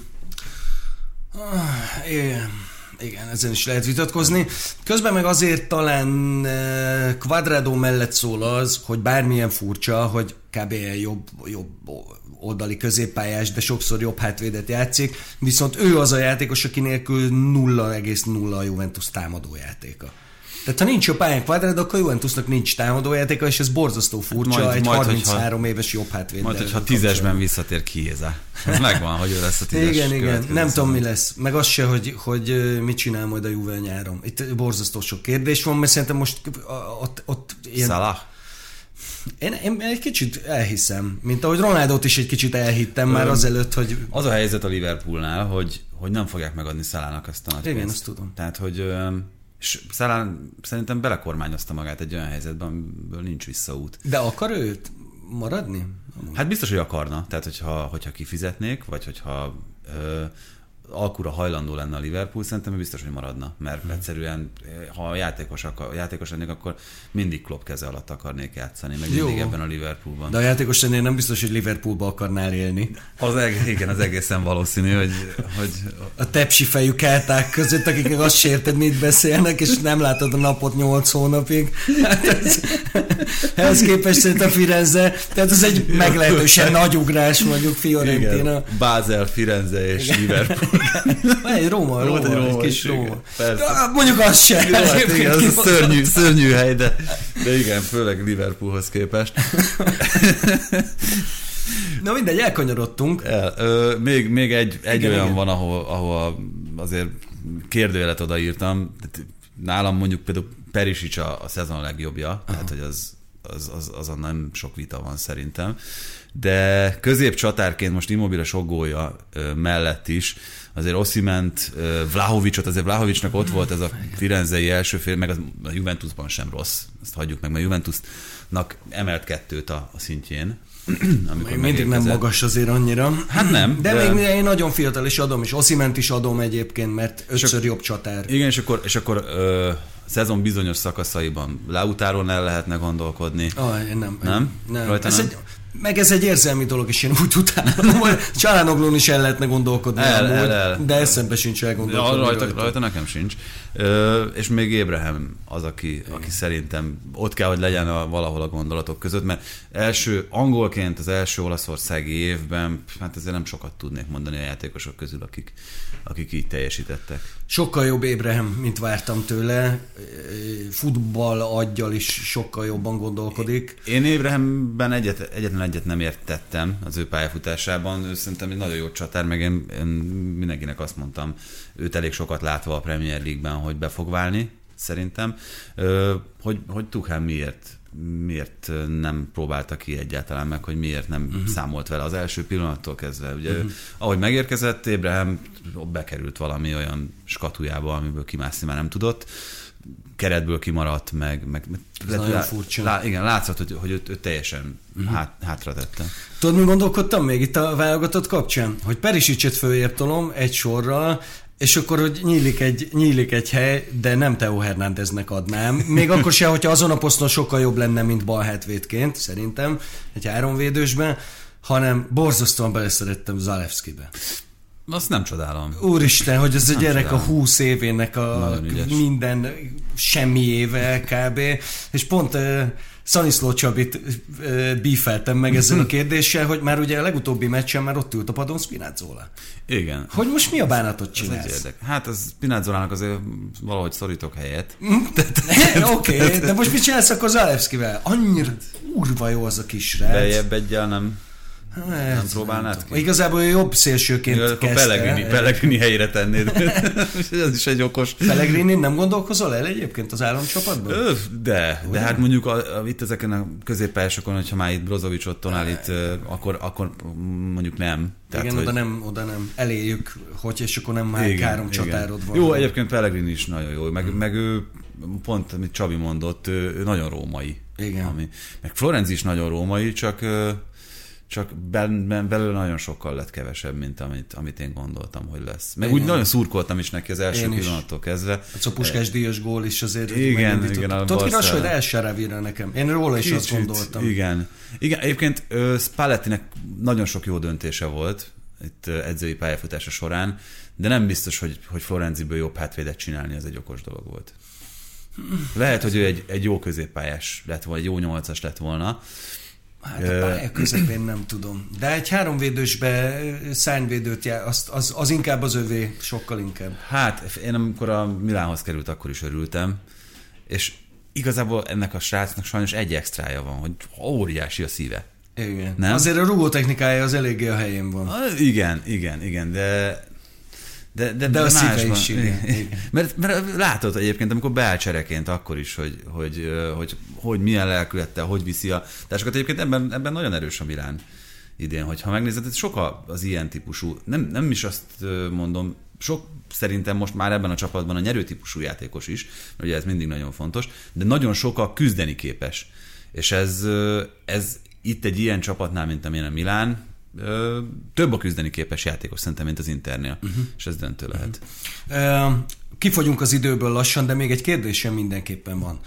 Ah, igen. Igen, ezen is lehet vitatkozni. Közben meg azért talán Quadrado mellett szól az, hogy bármilyen furcsa, hogy kb. jobb, jobb oldali középpályás, de sokszor jobb hátvédet játszik, viszont ő az a játékos, aki nélkül nulla egész nulla a Juventus támadójátéka. Tehát ha nincs jobb pályán Quadrado, akkor Juventusnak nincs támadójátéka, és ez borzasztó furcsa, majd, egy majd, harminchárom hogyha, éves jobb hátvéddel. Majd, hogyha tízesben visszatér Chiesa. Ez megvan, hogy ő lesz a tízes. Igen, igen. Nem tudom, mi lesz. Meg az se, hogy, hogy mit csinál majd a Juve nyáron. Itt borzasztó sok kérdés van, mert szerintem most ott, ott ilyen... Salah? Én, én egy kicsit elhiszem, mint ahogy Ronaldot is egy kicsit elhittem már azelőtt, hogy... Az a helyzet a Liverpoolnál, hogy, hogy nem fogják megadni Salahnak ezt a nagy igen, pénzt. azt tudom. Tehát, hogy... És Salah szerintem belekormányozta magát egy olyan helyzetben, amiből nincs visszaút. De akar őt maradni? Hát biztos, hogy akarna. Tehát, hogyha, hogyha kifizetnék, vagy hogyha ö, alkura hajlandó lenne a Liverpool, szerintem biztos, hogy maradna. Mert hmm. egyszerűen, ha a játékos, akar, játékos lennék, akkor mindig Klopp keze alatt akarnék játszani, meg jó. mindig ebben a Liverpoolban. De a játékos lennél nem biztos, hogy Liverpoolba akarnál élni. Az eg- igen, az egészen valószínű, hogy... hogy... A tepsi fejű kelták között, akiknek azt se érted, mit beszélnek, és nem látod a napot nyolc hónapig. Hát ez, ehhez képest szerintem Firenze, tehát ez egy meglehetősen nagy ugrás, mondjuk Fiorentina. Basel, Firenze és igen. Liverpool. Egy Róma, Róma, egy, Róma, egy kis Róma. Persze. Mondjuk az se. Jó, hát igen, az a szörnyű, szörnyű hely, de, de igen, főleg Liverpoolhoz képest. Na mindegy, elkanyarodtunk. El, ö, még, még egy, egy igen, olyan igen. van, ahol, ahol azért kérdőjelet odaírtam. Nálam mondjuk például Perisic a, a szezon legjobbja, aha. Tehát hogy az, az, az, azon nem sok vita van szerintem. De középcsatárként most Immobile sok gólja ö, mellett is, azért Osimhent, Vlahovicot, azért Vlahovicnak ott volt ez a firenzei első fél, meg a Juventusban sem rossz. Ezt hagyjuk meg, mert Juventusnak emelt kettőt a, a szintjén. Még mindig nem magas azért annyira. Hát nem. De, de... még én nagyon fiatal is adom, és Osimhent is adom egyébként, mert ötször jobb csatár. Igen, és akkor, és akkor ö, szezon bizonyos szakaszaiban Lautaron el lehetne gondolkodni. Ah, én nem. Nem? nem. Rajta ez nem? Egy, meg ez egy érzelmi dolog, és én úgy utálom, hogy Csalánoglu is el lehetne gondolkodni, el, amúgy, el, el. de eszembe sincs elgondolkodni. Ja, rajta, rajta. rajta nekem sincs. Ö, és még Abraham az, aki, aki szerintem ott kell, hogy legyen a, valahol a gondolatok között, mert első angolként az első olaszországi évben, hát ezért nem sokat tudnék mondani a játékosok közül, akik, akik így teljesítettek. Sokkal jobb Abraham, mint vártam tőle. Futball aggyal is sokkal jobban gondolkodik. Én Abrahamben egyet, egyetlen egyet nem értettem az ő pályafutásában. Ő szerintem egy nagyon jó csatár, meg én, én mindenkinek azt mondtam, őt elég sokat látva a Premier League-ben, hogy be fog válni, szerintem. Hogy, hogy Tuchel miért miért nem próbálta ki egyáltalán meg, hogy miért nem uh-huh. számolt vele az első pillanattól kezdve. Ugye, uh-huh. ahogy megérkezett, Abraham bekerült valami olyan skatujába, amiből kimászni már nem tudott. Keretből kimaradt, meg... meg Ez nagyon lá, furcsa. Lá, igen, látszott, hogy, hogy őt, őt teljesen uh-huh. hát, hátra tette. Tudod, mi gondolkodtam még itt a válogatott kapcsán? Hogy Perisicet följebb tolom egy sorral, és akkor, hogy nyílik egy, nyílik egy hely, de nem Theo Hernándeznek adnám. Még akkor sem, hogyha azon a poszton sokkal jobb lenne, mint balhátvédként, szerintem, egy háromvédősben, hanem borzasztóan beleszerettem Zalewskibe. Azt nem csodálom. Úristen, hogy ez a gyerek csodálom. a húsz évének a minden semmi éve kb. És pont uh, Szaniszló Csabit uh, bífeltem meg ezzel a kérdéssel, hogy már ugye a legutóbbi meccsen már ott ült a padon Spinazzola. Igen. Hogy most mi a bánatot csinálsz? Hát az Spinazzolának azért valahogy szorítok helyet. Oké, okay, de most mit csinálsz akkor Zalewskivel? Annyira urva jó az a kisrác. Bejebb egyel nem... Hát, nem próbálnád ki? Igazából jobb szélsőként ja, kezdte. Pellegrini, Pellegrini helyre tennéd. Ez is egy okos. Pellegrini nem gondolkozol el egyébként az államcsapatban? Öf, de, de hát mondjuk a, a, itt ezeken a középpályásokon, hogyha már itt Brozovicsot, Tonálit, akkor, akkor mondjuk nem. Tehát, igen, hogy... oda nem, oda nem. Eléjük, hogy és akkor nem már igen, három igen. csatárod van. Jó, egyébként Pellegrini is nagyon jó, meg, meg ő pont, amit Csabi mondott, ő nagyon római. Igen. Ami, meg Florenzi is nagyon római, csak csak belőle nagyon sokkal lett kevesebb, mint amit, amit én gondoltam, hogy lesz. Meg igen. úgy nagyon szurkoltam is neki az első pillanattól kezdve. A Copuskás díjas gól is azért igen, igen, tudod, ki hogy El Shaarawyra nekem. Én róla is Kicsit, azt gondoltam. Igen. Igen, egyébként Spallettinek nagyon sok jó döntése volt itt edzői pályafutása során, de nem biztos, hogy, hogy Florenziből jobb hátvédet csinálni, ez egy okos dolog volt. Lehet, hogy ő egy, egy jó középpályás lett volna, egy jó nyolcas lett volna. Hát a pálya közepén nem tudom. De egy háromvédősbe szárnyvédőt jár, az, az, az inkább az övé, sokkal inkább. Hát én amikor a Milánhoz került, akkor is örültem, és igazából ennek a srácnak sajnos egy extrája van, hogy óriási a szíve. Igen. Nem? Azért a rugótechnikája az eléggé a helyén van. Ah, igen, igen, igen, de... De, de, de a szíve is, igen. igen. Mert, mert látod egyébként, amikor beáll csereként, akkor is, hogy, hogy, hogy, hogy milyen lelkülettel, hogy viszi a társakat. Egyébként ebben, ebben nagyon erős a Milán idén, hogyha megnézed, ez sok az ilyen típusú, nem, nem is azt mondom, sok szerintem most már ebben a csapatban a nyerő típusú játékos is, ugye ez mindig nagyon fontos, de nagyon sok a küzdeni képes. És ez, ez itt egy ilyen csapatnál, mint amilyen a Milán, több a küzdeni képes játékos szerintem, mint az Internél, uh-huh. és ez döntő lehet. Uh-huh. Kifogyunk az időből lassan, de még egy kérdésem mindenképpen van.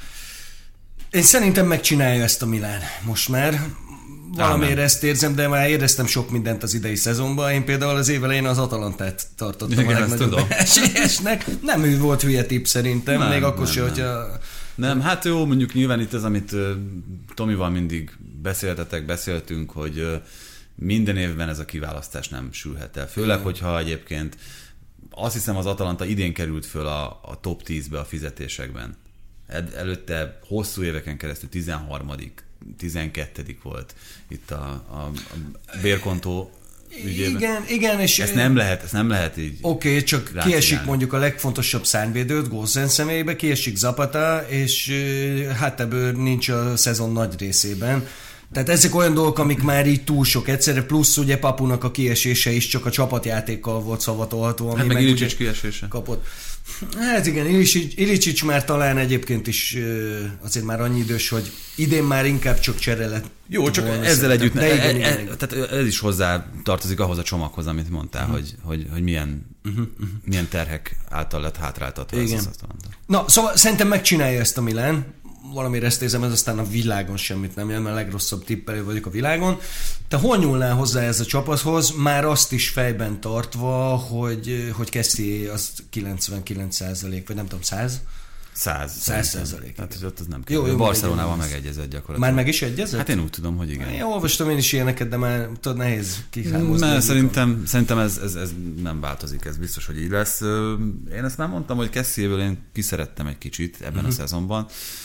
Én szerintem megcsinálja ezt a Milán most már. Valamiért ezt érzem, de már éreztem sok mindent az idei szezonban. Én például az év elején az Atalantát tartottam igen, a legnagyobb esélyesnek. Nem ő volt hülye tipp szerintem, nem, még akkor sem, hogyha... Nem, hát jó, mondjuk nyilván itt az, amit uh, Tomival mindig beszéltetek, beszéltünk, hogy uh, minden évben ez a kiválasztás nem sülhet el. Főleg, igen. hogyha egyébként azt hiszem az Atalanta idén került föl a, a top tízbe a fizetésekben. Ed, előtte hosszú éveken keresztül tizenharmadik, tizenkettedik volt itt a, a, a bérkontó ügyében. Igen, igen, és... Ezt nem lehet, ezt nem lehet így... Oké, okay, csak kiesik mondjuk a legfontosabb szárnyvédőt, Gózen személybe, kiesik Zapata, és hát ebből nincs a szezon nagy részében. Tehát ezek olyan dolgok, amik már így túl sok egyszerre, plusz ugye Papunak a kiesése is csak a csapatjátékkal volt szavatolható, ami hát meg, meg Ilicic kiesése. Kapott. Hát igen, Ilicic, Ilicic már talán egyébként is azért már annyi idős, hogy idén már inkább csak csere lett. Jó, csak ezzel együtt, ne, igen, igen, e, e, tehát ez is hozzá tartozik ahhoz a csomaghoz, amit mondtál, uh-huh. hogy, hogy, hogy milyen, uh-huh. milyen terhek által lett hátráltatva. Igen. Ez az Na, szóval szerintem megcsinálja ezt a Milán. Valamire ezt érzem, ez aztán a világon semmit nem jön, mert a legrosszabb tippelő vagyok a világon. Te hol nyúlnál hozzá ez a csapathoz, már azt is fejben tartva, hogy, hogy Kessie az kilencvenkilenc százalék, vagy nem tudom, száz? száz százalék. Tehát, hogy ott az nem kell. Barcelonával megegyezett gyakorlatilag. Már meg is egyezett? Hát én úgy tudom, hogy igen. Én olvastam én is ilyeneket, de már tudod, nehéz kihámozni. Mert szerintem, szerintem ez, ez, ez nem változik, ez biztos, hogy így lesz. Én ezt már mondtam, hogy Kessiéből én kiszerettem egy kicsit ebben uh-huh. a szezonban,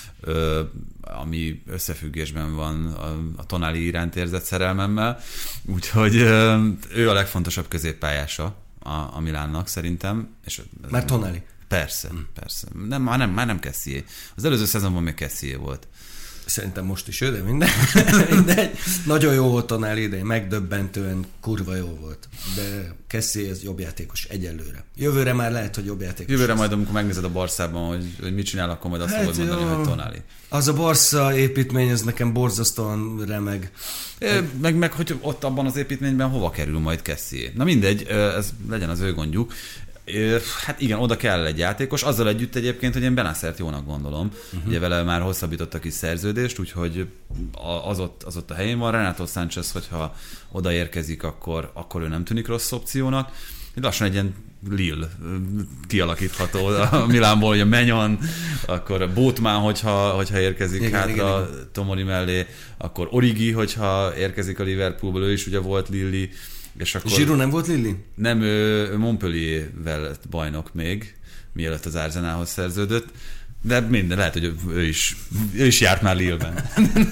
ami összefüggésben van a, a Tonali iránt érzett szerelmemmel. Úgyhogy ő a legfontosabb középpályása a, a Milánnak szerintem. És már Tonali? Persze, hmm. persze. Nem, már nem, már nem Kessie. Az előző szezonban még Kessie volt. Szerintem most is ő, de minden, mindegy. Nagyon jó volt Tonali idején, megdöbbentően kurva jó volt. De Kessie ez jobb játékos egyelőre. Jövőre már lehet, hogy jobb játékos. Jövőre majd, amikor megnézed a Barszában, hogy, hogy mit csinál, akkor majd azt hát fogod mondani, jó. hogy Tonali. Az a Barca építmény, ez nekem borzasztóan remeg. É, meg, meg, hogy ott abban az építményben hova kerül majd Kessie. Na mindegy, ez legyen az ő gondjuk. Hát igen, oda kell egy játékos, azzal együtt egyébként, hogy én Benassert jónak gondolom. Uh-huh. Ugye vele már hosszabbítottak is szerződést, úgyhogy az ott, az ott a helyén van. Renato Sánchez, hogyha odaérkezik, akkor, akkor ő nem tűnik rossz opciónak. lassan egy ilyen Lille kialakítható a Milánból, hogy a Menyon, akkor a Botman, hogyha, hogyha érkezik igen, hátra igen, igen. Tomori mellé, akkor Origi, hogyha érkezik a Liverpoolból, ő is ugye volt Lilli. És akkor Giroud nem volt Lilli? Nem, ő Montpelliervel lett bajnok még, mielőtt az Arsenalhoz szerződött, de minden, lehet, hogy ő is, ő is járt már Lille-ben.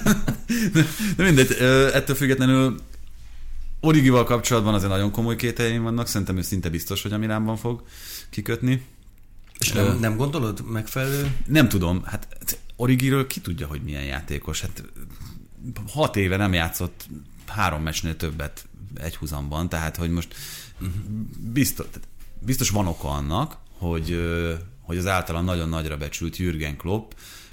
De mindegy, ettől függetlenül Origival kapcsolatban azért nagyon komoly kételjeim vannak, szerintem ő szinte biztos, hogy a Milánban fog kikötni. És nem, uh, nem gondolod megfelelő? Nem tudom, hát Origiről ki tudja, hogy milyen játékos. Hát hat éve nem játszott három meccsnél többet egyhuzamban, tehát hogy most biztos, biztos van oka annak, hogy, hogy az általán nagyon nagyra becsült Jürgen Klopp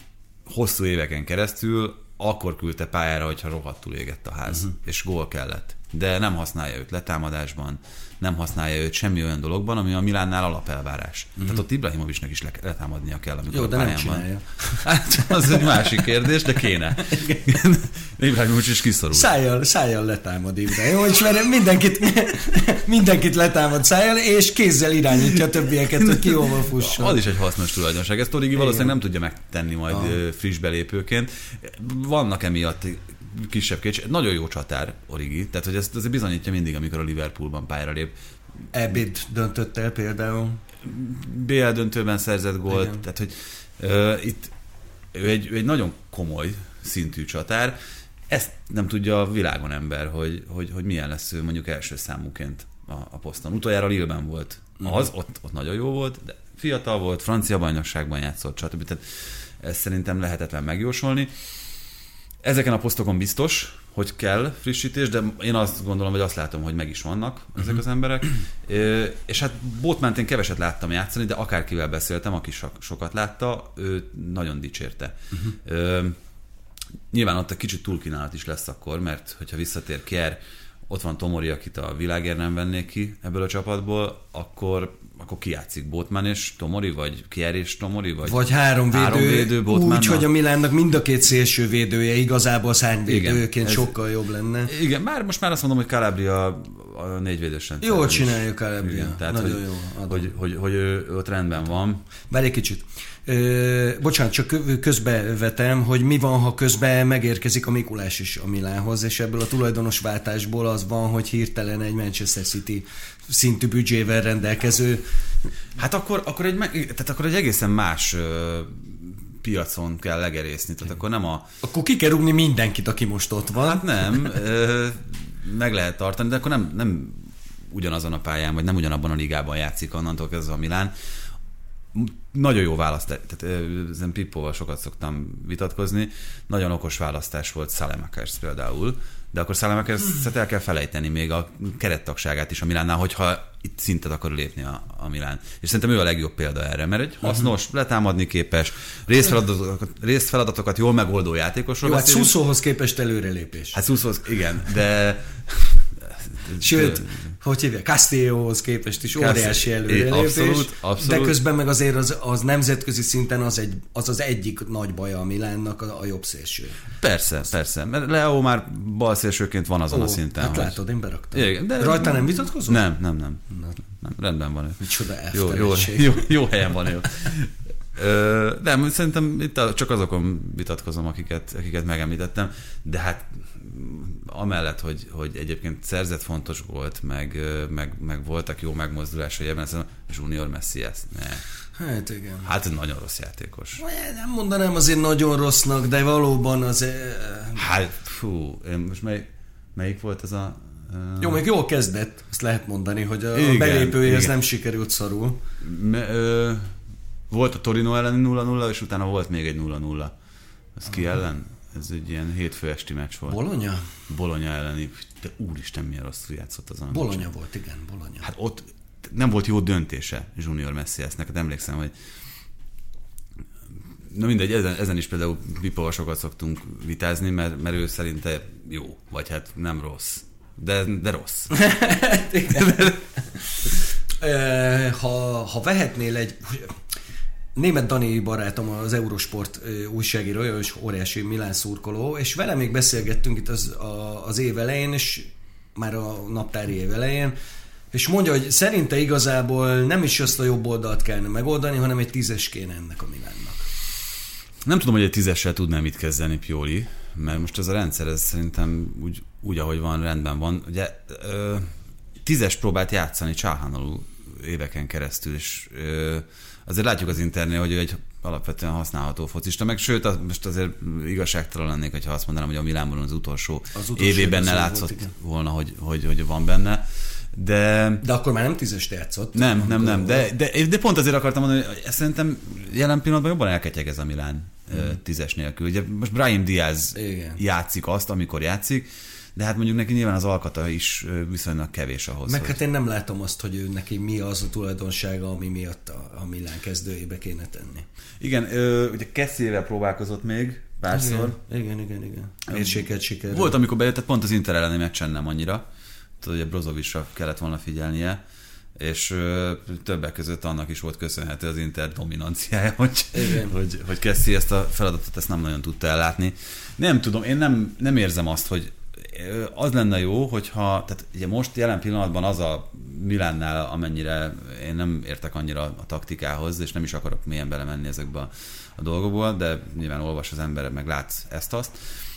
hosszú éveken keresztül akkor küldte pályára, hogyha rohadtul égett a ház, uh-huh. és gól kellett. De nem használja őt letámadásban, nem használja őt semmi olyan dologban, ami a Milánnál alapelvárás. Uh-huh. Tehát ott Ibrahimovicsnak is le- letámadnia kell, amikor jó, a de pályán nem csinálja. van. Hát, az egy másik kérdés, de kéne. Ibrahimovics is kiszorul. Szájjal, szájjal letámad Ibrahimovics, mert mindenkit, mindenkit letámad szájjal, és kézzel irányítja a többieket, hogy ki hova fusson. Az is egy hasznos tulajdonság. Ezt Origi valószínűleg nem tudja megtenni majd ah. friss belépőként. Vannak emiatt kisebb kétség. Nagyon jó csatár Origi, tehát hogy ezt azért bizonyítja mindig, amikor a Liverpoolban pályára lép. é bé té döntött el például. bé el döntőben szerzett gólt, igen. Tehát hogy uh, itt ő egy, ő egy nagyon komoly szintű csatár. Ezt nem tudja a világon ember, hogy, hogy, hogy milyen lesz ő mondjuk első számúként a, a poszton. Utoljára Lille-ben volt uh-huh. az, ott, ott nagyon jó volt, de fiatal volt, francia bajnokságban játszott, stb. Tehát ezt szerintem lehetetlen megjósolni. Ezeken a posztokon biztos, hogy kell frissítés, de én azt gondolom, vagy azt látom, hogy meg is vannak ezek uh-huh. az emberek. És hát Botmant én keveset láttam játszani, de akárkivel beszéltem, aki so- sokat látta, ő nagyon dicsérte. Uh-huh. Nyilván ott egy kicsit túlkínálat is lesz akkor, mert hogyha visszatér Kjær, ott van Tomori, akit a világért nem vennék ki ebből a csapatból, akkor, akkor ki játszik? Botman és Tomori, vagy Kjær és Tomori? Vagy, vagy három védő, három védő úgy, hogy a Milánnak mind a két szélső védője igazából szárnyvédőként sokkal jobb lenne. Igen, már most már azt mondom, hogy Calabria a négyvédős rendszer. Jól csinálja Calabria. Tehát, nagyon hogy, jó. Hogy, hogy, hogy, hogy ő ott rendben van. Várj egy kicsit. Ö, bocsánat, csak közbevetem, hogy mi van, ha közben megérkezik a Mikulás is a Milánhoz, és ebből a tulajdonosváltásból az van, hogy hirtelen egy Manchester City szintű büdzsével rendelkező. Hát akkor, akkor, egy, tehát akkor egy egészen más ö, piacon kell legerészni, tehát akkor nem a... Akkor ki kell rúgni mindenkit, aki most ott van. Hát nem, ö, meg lehet tartani, de akkor nem, nem ugyanazon a pályán, vagy nem ugyanabban a ligában játszik onnantól kezdve a Milán. Nagyon jó választás, tehát ezen Pippóval sokat szoktam vitatkozni, nagyon okos választás volt Saelemaekers például, de akkor Saelemaekers-et el kell felejteni még a kerettagságát is a Milánnál, hogyha itt szintet akar lépni a, a Milán. És szerintem ő a legjobb példa erre, mert egy hasznos, letámadni képes, részfeladatokat, részfeladatokat jól megoldó játékosról jó, beszélünk. Hát Susohoz képest előrelépés. Hát Susohoz, igen, de... Sőt, hogy hívják, Castillohoz képest is óriási előrelépés, abszolút, abszolút. De közben meg azért az, az nemzetközi szinten az, egy, az az egyik nagy baja a Milánnak a, a jobb szélső. Persze, persze, mert Leo már bal szélsőként van azon Ó, a szinten. Hát hogy... látod, én beraktam. Igen, de... Rajta nem vitatkozol? Nem, nem, nem. nem rendben van ő. Micsoda jó, jó, jó, jó helyen van ő. Ö, nem, szerintem itt csak azokon vitatkozom, akiket, akiket megemlítettem, de hát amellett, hogy, hogy egyébként szerzett fontos volt, meg, meg, meg voltak jó megmozdulásai ebben, szerintem Junior Messi ezt ne. Hát igen. Hát nagyon rossz játékos. Nem mondanám azért nagyon rossznak, de valóban az... Hát, fú, most mely, melyik volt ez a... Uh... Jó, még jól kezdett, ezt lehet mondani, hogy a igen, belépőjéhez nem sikerült szarul. Me, ö, volt a Torino elleni nulla nulla, és utána volt még egy nulla nulla. Az ki ellen? Ez egy ilyen hétfő esti meccs volt. Bologna? Bologna elleni. De úristen, milyen rosszul játszott azon. Bologna meccs. Volt, igen, Bologna. Hát ott nem volt jó döntése Junior Messi ezt. Neked emlékszem, hogy na mindegy, ezen, ezen is például Pippóval sokat szoktunk vitázni, mert, mert ő szerinte jó, vagy hát nem rossz. De, de rossz. ha, ha vehetnél egy... Német Dani barátom, az Eurosport újságírója, és óriási Milán szurkoló, és vele még beszélgettünk itt az, a, az év elején, és már a naptári év elején, És mondja, hogy szerinte igazából nem is azt a jobb oldalt kellene megoldani, hanem egy tízes kéne ennek a Milánnak. Nem tudom, hogy egy tízessel tudnám mit kezdeni, Pioli, mert most ez a rendszer, ez szerintem úgy, úgy ahogy van, rendben van. Ugye ö, tízes próbált játszani Çalhanoğlu éveken keresztül, és ö, azért látjuk az Internél, hogy ő egy alapvetően használható focista, meg sőt, az, most azért igazságtalan lennék, hogyha azt mondanám, hogy a Milánban az utolsó, az utolsó évében ne látszott volt, volna, hogy, hogy, hogy van benne. De, de akkor már nem tízest játszott. Nem, nem, nem, de, de, de pont azért akartam mondani, hogy ezt szerintem jelen pillanatban jobban elketyeg ez a Milán hmm. tízes nélkül. Ugye most Brahim Diaz Igen. játszik azt, amikor játszik, de hát mondjuk neki nyilván az alkata is viszonylag kevés ahhoz. Meg hogy... hát én nem látom azt, hogy ő neki mi az a tulajdonsága, ami miatt a, a Milán kezdőjébe kéne tenni. Igen, ö, ugye Kessiével próbálkozott még párszor. Igen, igen, igen. igen. Mérsékelt sikerül. Volt, amikor bejött, tehát pont az Inter elleni meccsen nem annyira. Tudod, hogy a Brozovicsra kellett volna figyelnie, és ö, többek között annak is volt köszönhető az Inter dominanciája, hogy, hogy, hogy Kessie ezt a feladatot ezt nem nagyon tudta ellátni. Nem tudom, én nem, nem érzem azt, hogy az lenne jó, hogyha, tehát ugye most jelen pillanatban az a Milánnál, amennyire én nem értek annyira a taktikához, és nem is akarok mélyen belemenni ezekbe a, a dolgokból, de nyilván olvas az ember, meg látsz ezt-azt.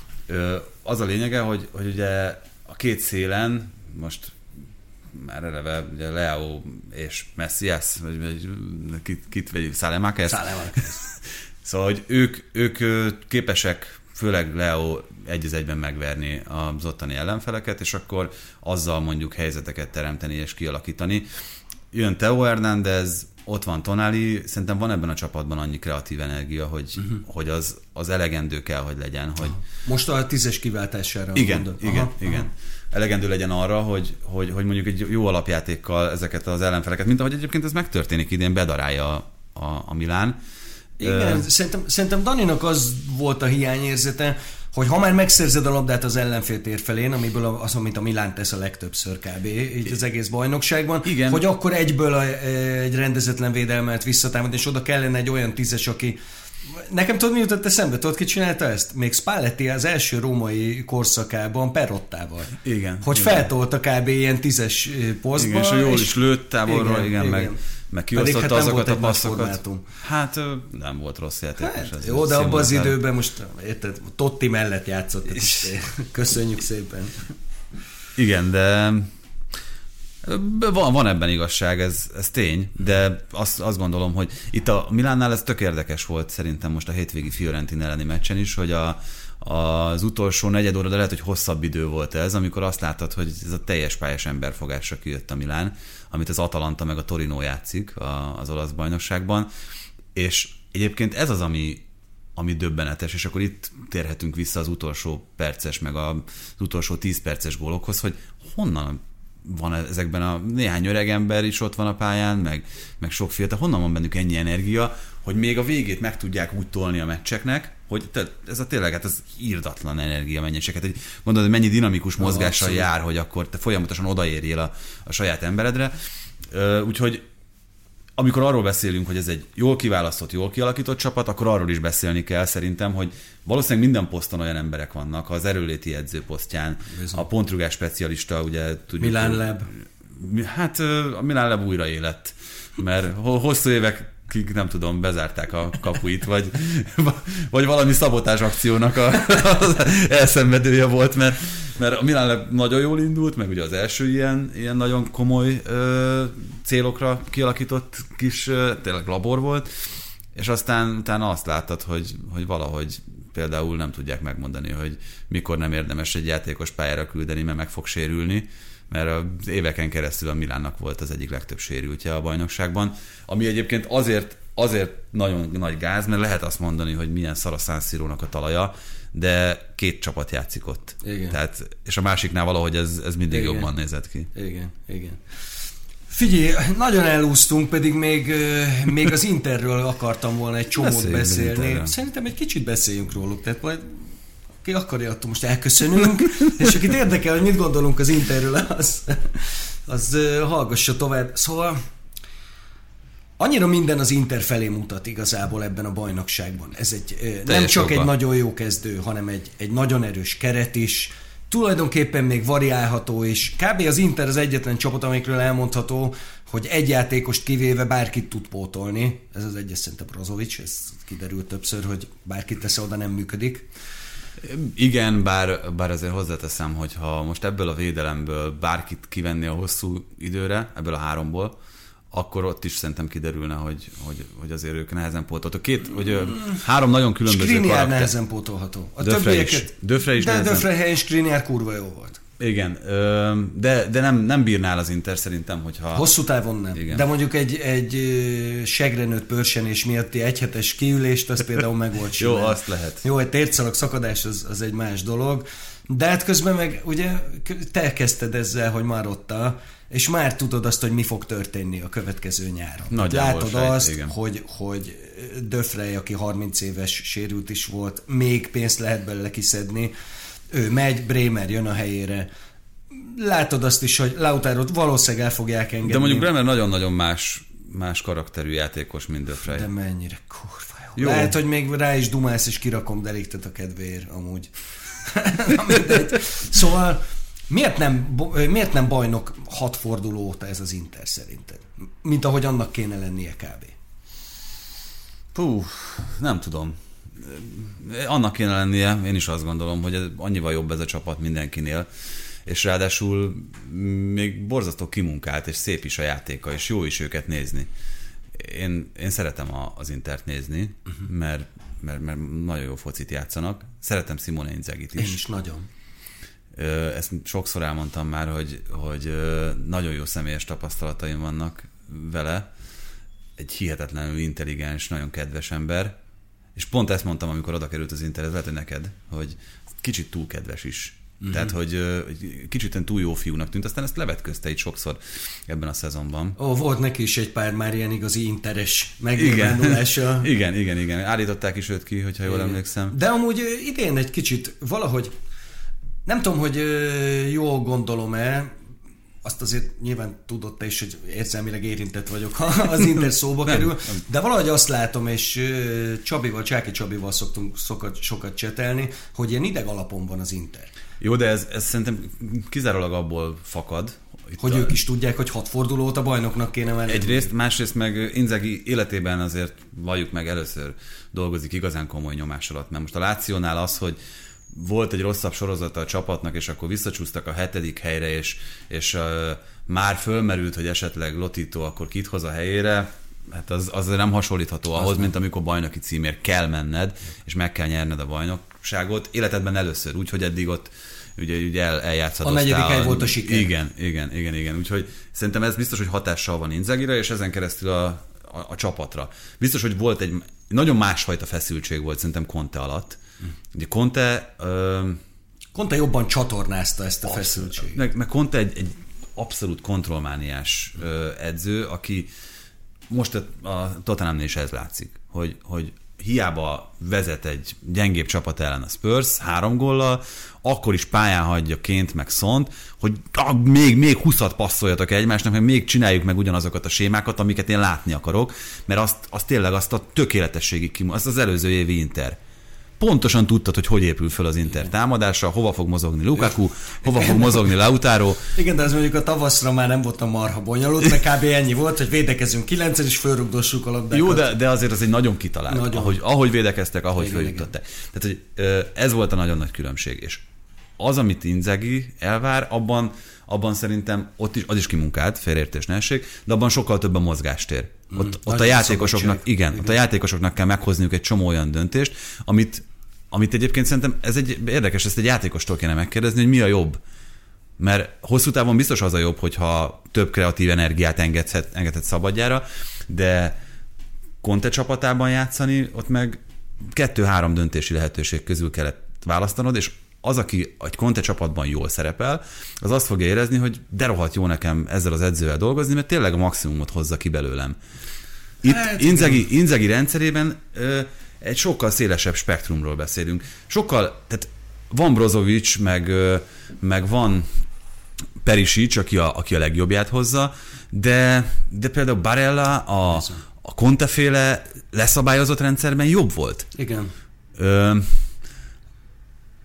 Az a lényege, hogy, hogy ugye a két szélen, most már eleve ugye Leao és Messias, vagy, vagy kit, kit vegyük, Saelemaekers. Saelemaekers. Szóval, hogy ők, ők képesek, főleg Leo egy az egyben megverni az ottani ellenfeleket, és akkor azzal mondjuk helyzeteket teremteni és kialakítani. Jön Theo Hernández, ott van Tonali, szerintem van ebben a csapatban annyi kreatív energia, hogy, uh-huh. hogy az, az elegendő kell, hogy legyen. Hogy... Most a tízes kiváltására igen, mondod. Igen, aha, igen. Aha. Elegendő legyen arra, hogy, hogy, hogy mondjuk egy jó alapjátékkal ezeket az ellenfeleket, mint ahogy egyébként ez megtörténik idén, bedarálja a, a, a Milán. Igen, uh, szerintem, szerintem Daninak az volt a hiányérzete, hogy ha már megszerzed a labdát az ellenfél tér felén, amiből az, amit a Milán tesz a legtöbbször kb. Így az egész bajnokságban, igen. Hogy akkor egyből a, egy rendezetlen védelmet visszatámad, és oda kellene egy olyan tízes, aki... Nekem tudod, mi jutott eszembe? Tudod, ki csinálta ezt? Még Spalletti az első római korszakában Perottával. Igen. Hogy igen. feltolta kb. Ilyen tízes posztba. Igen, és jól és... is lőtt távolról, igen, igen, igen. meg... meg kiosztotta hát azokat a passzokat. Hát nem volt rossz játékos. Hát, jó, de abban az időben most, érted, Totti mellett játszott. Köszönjük szépen. Igen, de van, van ebben igazság, ez, ez tény, de azt, azt gondolom, hogy itt a Milánnál ez tök érdekes volt szerintem most a hétvégi Fiorentina elleni meccsen is, hogy a, az utolsó negyed óra, de lehet, hogy hosszabb idő volt ez, amikor azt láttad, hogy ez a teljes pályás emberfogásra kijött a Milán, amit az Atalanta meg a Torino játszik az olasz bajnokságban, és egyébként ez az, ami, ami döbbenetes, és akkor itt térhetünk vissza az utolsó perces, meg az utolsó tíz perces gólokhoz, hogy honnan van ezekben a néhány öreg ember is ott van a pályán, meg, meg sok fiatal, honnan van bennük ennyi energia, hogy még a végét meg tudják úgy tolni a meccseknek, hogy te, ez a tényleg, hát ez írdatlan energia mennyiség. Hát, hogy gondolod, hogy mennyi dinamikus mozgással no, jár, hogy akkor te folyamatosan odaérjél a, a saját emberedre. Úgyhogy amikor arról beszélünk, hogy ez egy jól kiválasztott, jól kialakított csapat, akkor arról is beszélni kell szerintem, hogy valószínűleg minden poszton olyan emberek vannak, az erőléti edző posztján, bizony. A pontrugás specialista, ugye tudjuk... Milán Leb. Hát a Milán Leb újra élet, mert hosszú évek nem tudom, bezárták a kapuit, vagy, vagy valami szabotás akciónak a, az elszenvedője volt, mert, mert a Milán nagyon jól indult, meg ugye az első ilyen, ilyen nagyon komoly ö, célokra kialakított kis ö, tényleg labor volt, és aztán utána azt láttad, hogy, hogy valahogy például nem tudják megmondani, hogy mikor nem érdemes egy játékos pályára küldeni, mert meg fog sérülni, mert az éveken keresztül a Milánnak volt az egyik legtöbb sérültje a bajnokságban, ami egyébként azért, azért nagyon nagy gáz, mert lehet azt mondani, hogy milyen szar a San Sirónak a talaja, de két csapat játszik ott. Igen. Tehát, és a másiknál valahogy ez, ez mindig igen. jobban nézett ki. Igen, igen. Figyelj, nagyon elúsztunk, pedig még, még az Interről akartam volna egy csomót beszélni. Szerintem egy kicsit beszéljünk róluk, tehát majd ki akarja, attól most elköszönünk, és akit érdekel, hogy mit gondolunk az Interről, az, az hallgassa tovább. Szóval annyira minden az Inter felé mutat igazából ebben a bajnokságban. Ez egy nem csak jobban. Egy nagyon jó kezdő, hanem egy, egy nagyon erős keret is. tulajdonképpen még variálható, és kb. Az Inter az egyetlen csapat, amikről elmondható, hogy egy játékost kivéve bárkit tud pótolni. Ez az egyes szerintem Brozovic, ez kiderült többször, hogy bárkit tesz oda, nem működik. Igen, bár, bár azért hozzáteszem, hogy ha most ebből a védelemből bárkit kivenni a hosszú időre, ebből a háromból, akkor ott is szerintem kiderülne, hogy, hogy, hogy azért ők nehezen pótolható. Két, hogy három nagyon különböző Skriniar karakter. nehezen pótolható. A Döfre többieket... is. Döfre is de nehezen. Döfre helyen Skriniar kurva jó volt. Igen, de, de nem, nem bírnál az Inter szerintem, hogyha... Hosszú távon nem. Igen. De mondjuk egy, egy segrenőtt pörsenés miatti egyhetes kiülést, az például meg volt simán. Jó, azt lehet. Jó, egy térdszalag szakadás az, az egy más dolog. De hát közben meg ugye te kezdted ezzel, hogy Marotta, és már tudod azt, hogy mi fog történni a következő nyáron. Nagyjából látod sejt, azt, igen. hogy, hogy Döfrey, aki harminc éves sérült is volt, még pénzt lehet belőle kiszedni. Ő megy, Bremer jön a helyére. Látod azt is, hogy Lautarot valószínűleg el fogják engedni. De mondjuk Bremer nagyon-nagyon más, más karakterű játékos, mint Döfrey. De mennyire kurva jó. jó. Lehet, hogy még rá is dumálsz, és kirakom deliktet a kedvéért amúgy. Szóval miért nem, miért nem bajnok hat forduló óta ez az Inter szerinted? Mint ahogy annak kéne lennie kb. Puh, nem tudom. Annak kéne lennie, én is azt gondolom, hogy ez annyival jobb ez a csapat mindenkinél, és ráadásul még borzasztó kimunkált, és szép is a játéka, és jó is őket nézni. Én, én szeretem a, az Intert nézni, uh-huh. mert, mert, mert nagyon jó focit játszanak. Szeretem Simone Inzagit is. Én is nagyon. Ezt sokszor elmondtam már, hogy, hogy nagyon jó személyes tapasztalataim vannak vele. Egy hihetetlenül intelligens, nagyon kedves ember. És pont ezt mondtam, amikor oda került az Inter, ez lehet, hogy neked, hogy kicsit túl kedves is. Mm-hmm. Tehát, hogy kicsit túl jó fiúnak tűnt, aztán ezt levetközte itt sokszor ebben a szezonban. Ó, volt neki is egy pár már ilyen igazi interes megnyilvánulása. Igen, igen, igen, igen. Állították is őt ki, hogyha jól igen. emlékszem. De amúgy idén egy kicsit valahogy, nem tudom, hogy jól gondolom-e, azt azért nyilván tudod te is, hogy érzelmileg érintett vagyok, ha az Inter szóba kerül, nem, nem. De valahogy azt látom, és Csabival, Csáki Csabival szoktunk sokat, sokat csetelni, hogy ilyen ideg alapon van az Inter. Jó, de ez, ez szerintem kizárólag abból fakad. Hogy a... ők is tudják, hogy hat forduló óta bajnoknak kéne menni. Egyrészt, másrészt meg Inzaghi életében azért valljuk meg először dolgozik igazán komoly nyomás alatt. Mert most a Lációnál az, hogy volt egy rosszabb sorozata a csapatnak, és akkor visszacsúsztak a hetedik helyre, és, és uh, már fölmerült, hogy esetleg Lotito akkor kit hoz a helyére, hát az, az nem hasonlítható ahhoz, az mint nem. Amikor bajnoki címért kell menned, és meg kell nyerned a bajnokságot. Életedben először, úgyhogy eddig ott ugye, ugye el, eljátszadoztál. A negyedik hely volt a siker. Igen, igen, igen, igen. Úgyhogy szerintem ez biztos, hogy hatással van Inzaghira, és ezen keresztül a, a, a csapatra. Biztos, hogy volt egy nagyon másfajta feszültség volt szerintem Conte alatt. Ugye Conte... Ö, Conte jobban csatornázta ezt a feszültséget. Meg, meg Conte egy, egy abszolút kontrollmániás ö, edző, aki most a, a Tottenhamnél is ez látszik, hogy, hogy hiába vezet egy gyengébb csapat ellen a Spurs három góllal, akkor is pályán hagyja Kent meg Sont, hogy ah, még, még húszat passzoljatok egymásnak, meg még csináljuk meg ugyanazokat a sémákat, amiket én látni akarok, mert azt, azt tényleg azt a tökéletességig kimondja, azt az előző évi Inter. Pontosan tudtad, hogy hogy épül fel az Inter támadása, hova fog mozogni Lukaku, hova fog mozogni Lautaro. Igen, de az mondjuk a tavaszra már nem volt a marha bonyolult, mert kb. Ennyi volt, hogy védekezünk kilencen, és fölrugdossuk a labdákat. Jó, de, de azért az egy nagyon kitalált. Nagyon. Ahogy, ahogy védekeztek, ahogy följutották. Tehát, hogy ez volt a nagyon nagy különbség. És az, amit Inzaghi elvár, abban, abban szerintem ott is, az is kimunkált, félreértés ne essék, de abban sokkal több a mozgástér. Mm, ott, ott a játékosoknak, igen, igen, ott a játékosoknak kell meghozniuk egy csomó olyan döntést, amit, amit egyébként szerintem ez egy érdekes, ezt egy játékostól kéne megkérdezni, hogy mi a jobb. Mert hosszú távon biztos az a jobb, hogyha több kreatív energiát engedhet, engedhet szabadjára, de Conte csapatában játszani, ott meg kettő-három döntési lehetőség közül kellett választanod, és az, aki egy Conte csapatban jól szerepel, az azt fogja érezni, hogy de rohadt jó nekem ezzel az edzővel dolgozni, mert tényleg a maximumot hozza ki belőlem. Itt hát, Inzaghi, Inzaghi rendszerében ö, egy sokkal szélesebb spektrumról beszélünk. Sokkal, tehát van Brozovic, meg, ö, meg van Perisic, aki a, aki a legjobbját hozza, de, de például Barella a, a Conte-féle leszabályozott rendszerben jobb volt. Igen. Ö,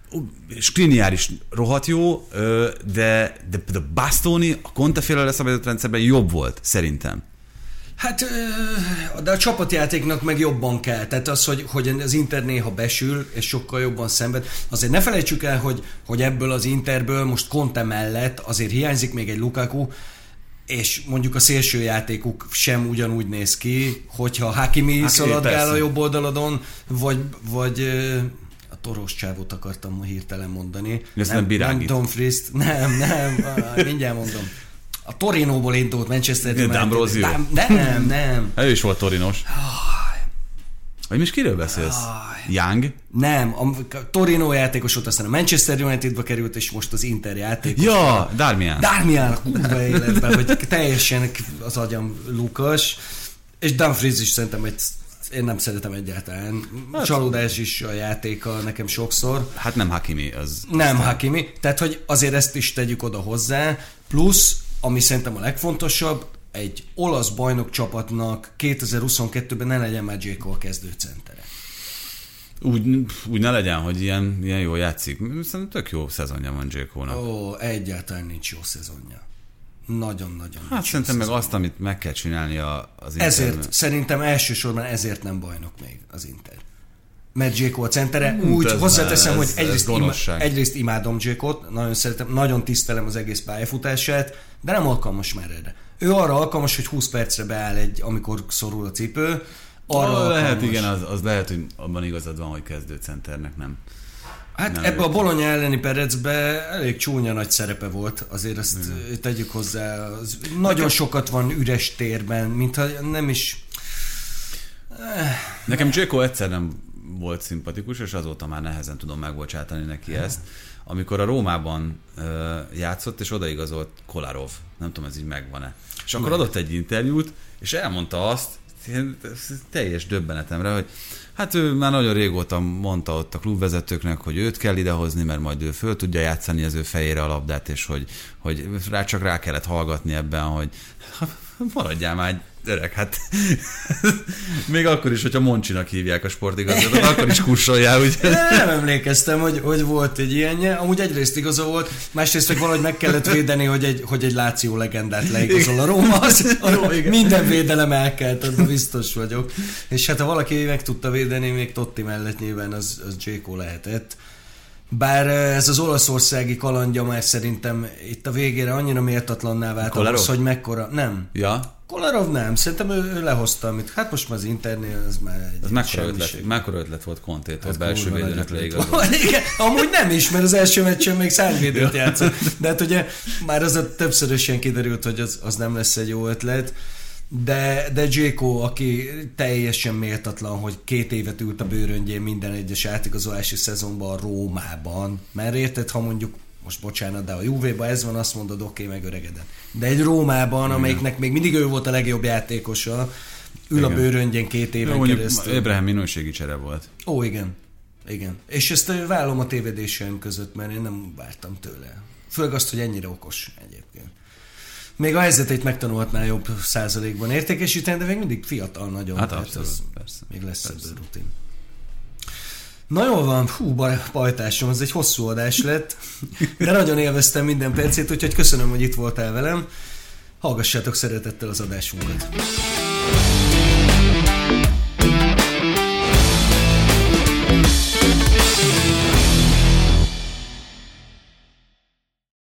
Skriniar is rohadt jó, de, de, de Bastoni a Conte-féle leszabadított rendszerben jobb volt, szerintem. Hát, de a csapatjátéknak meg jobban kell. Tehát az, hogy, hogy az Inter néha besül, és sokkal jobban szenved. Azért ne felejtsük el, hogy, hogy ebből az Interből most Conte mellett azért hiányzik még egy Lukaku, és mondjuk a szélsőjátékuk sem ugyanúgy néz ki, hogyha Hakimi hát, szaladgál a jobb oldaladon, vagy, vagy a Toros csávót akartam ma hirtelen mondani. Nem, nem Dumfries-t, nem, nem, mindjárt mondom. A Torinóból indult Manchester United. D'Ambrosio. Nem, nem. Ő is volt torinos. Vagy most kiről beszélsz? Young? Nem, a Torino játékos volt, aztán a Manchester Unitedba került, és most az Inter játékos. Ja, Darmian. Darmian, kurva életben, hogy teljesen az agyam lukas. És Dumfries is szerintem egy, én nem szeretem egyáltalán. Hát, csalódás is a játéka nekem sokszor. Hát nem Hakimi az. Nem aztán. Hakimi, tehát hogy azért ezt is tegyük oda hozzá. Plusz, ami szerintem a legfontosabb, egy olasz bajnok csapatnak kétezer-huszonkettőben ne legyen már Dzeko a kezdőcentere. Úgy, úgy ne legyen, hogy ilyen, ilyen jól játszik. Szerintem tök jó szezonja van Dzekónak. Ó, egyáltalán nincs jó szezonja. Nagyon-nagyon Hát szerintem meg azt, amit meg kell csinálni az Internek. Ezért, szerintem elsősorban ezért nem bajnok még az Inter. Mert Dzeko a centere. Hmm, úgy hozzáteszem, hogy egyrészt, ima, egyrészt imádom Dzekót, nagyon szeretem, nagyon tisztelem az egész pályafutását, de nem alkalmas már erre. Ő arra alkalmas, hogy húsz percre beáll egy, amikor szorul a cipő. Arra oh, lehet, igen, az, az lehet, hogy abban igazad van, hogy kezdőcenternek nem. Hát nem ebbe a Bologna elleni Perecbe elég csúnya nagy szerepe volt, azért azt igen. Tegyük hozzá. Az nagyon Nekem... sokat van üres térben, mintha nem is... Nekem Dzeko egyszer nem volt szimpatikus, és azóta már nehezen tudom megbocsátani neki ezt. Amikor a Rómában uh, játszott, és odaigazolt Kolarov. Nem tudom, ez így megvan-e. És akkor adott egy interjút, és elmondta azt, teljes döbbenetemre, hogy hát ő már nagyon régóta mondta ott a klubvezetőknek, hogy őt kell idehozni, mert majd ő föl tudja játszani az ő fejére a labdát, és hogy, hogy rá csak rá kellett hallgatni ebben, hogy maradjál már öreg, hát még akkor is, hogyha Moncsinak hívják a sportigazgatót, akkor is kussoljál, úgy. Nem emlékeztem, hogy, hogy volt egy ilyenje. Amúgy egyrészt igaza volt, másrészt meg valahogy meg kellett védeni, hogy egy, hogy egy Láció legendát leigazol a Róma. Az, Jó, minden védelem elkelt, abban biztos vagyok. És hát ha valaki meg tudta védeni, még Totti mellett nyilván az, az Dzeko lehetett. Bár ez az olaszországi kalandja már szerintem itt a végére annyira méltatlanná vált ahhoz, hogy mekkora... Nem. Ja? Kolarov nem, szerintem ő, ő lehozta, amit... Hát most már az Internél az már egy... Az mekkora ötlet, mekkora ötlet volt Contétól, hát belső védőnek leigazolni. Amúgy nem is, mert az első meccsen még szárnyvédőt játszott. De hát ugye már az a többszörösen kiderült, hogy az, az nem lesz egy jó ötlet. De, de Dzeko, aki teljesen méltatlan, hogy két évet ült a bőröngyén minden egyes átigazolási szezonban a Rómában. Mert érted, ha mondjuk, most bocsánat, de a Juvéban ez van, azt mondod, oké, okay, megöregedett. De egy Rómában, amelyiknek még mindig ő volt a legjobb játékosa, ül igen. a bőröngyén két éven jó, keresztül. Ébrahim minőségi csere volt. Ó, igen. Igen. És ezt vállom a tévedéseim között, mert én nem vártam tőle. Főleg azt, hogy ennyire okos egyébként. Még a helyzetét megtanulhatná jobb százalékban értékesíteni, de még mindig fiatal nagyon. Hát abszolút, persze. Még lesz persze. ebből rutin. Na jól van, hú, bajtásom, ez egy hosszú adás lett, de nagyon élveztem minden percét, úgyhogy köszönöm, hogy itt voltál velem. Hallgassátok szeretettel az adásunkat.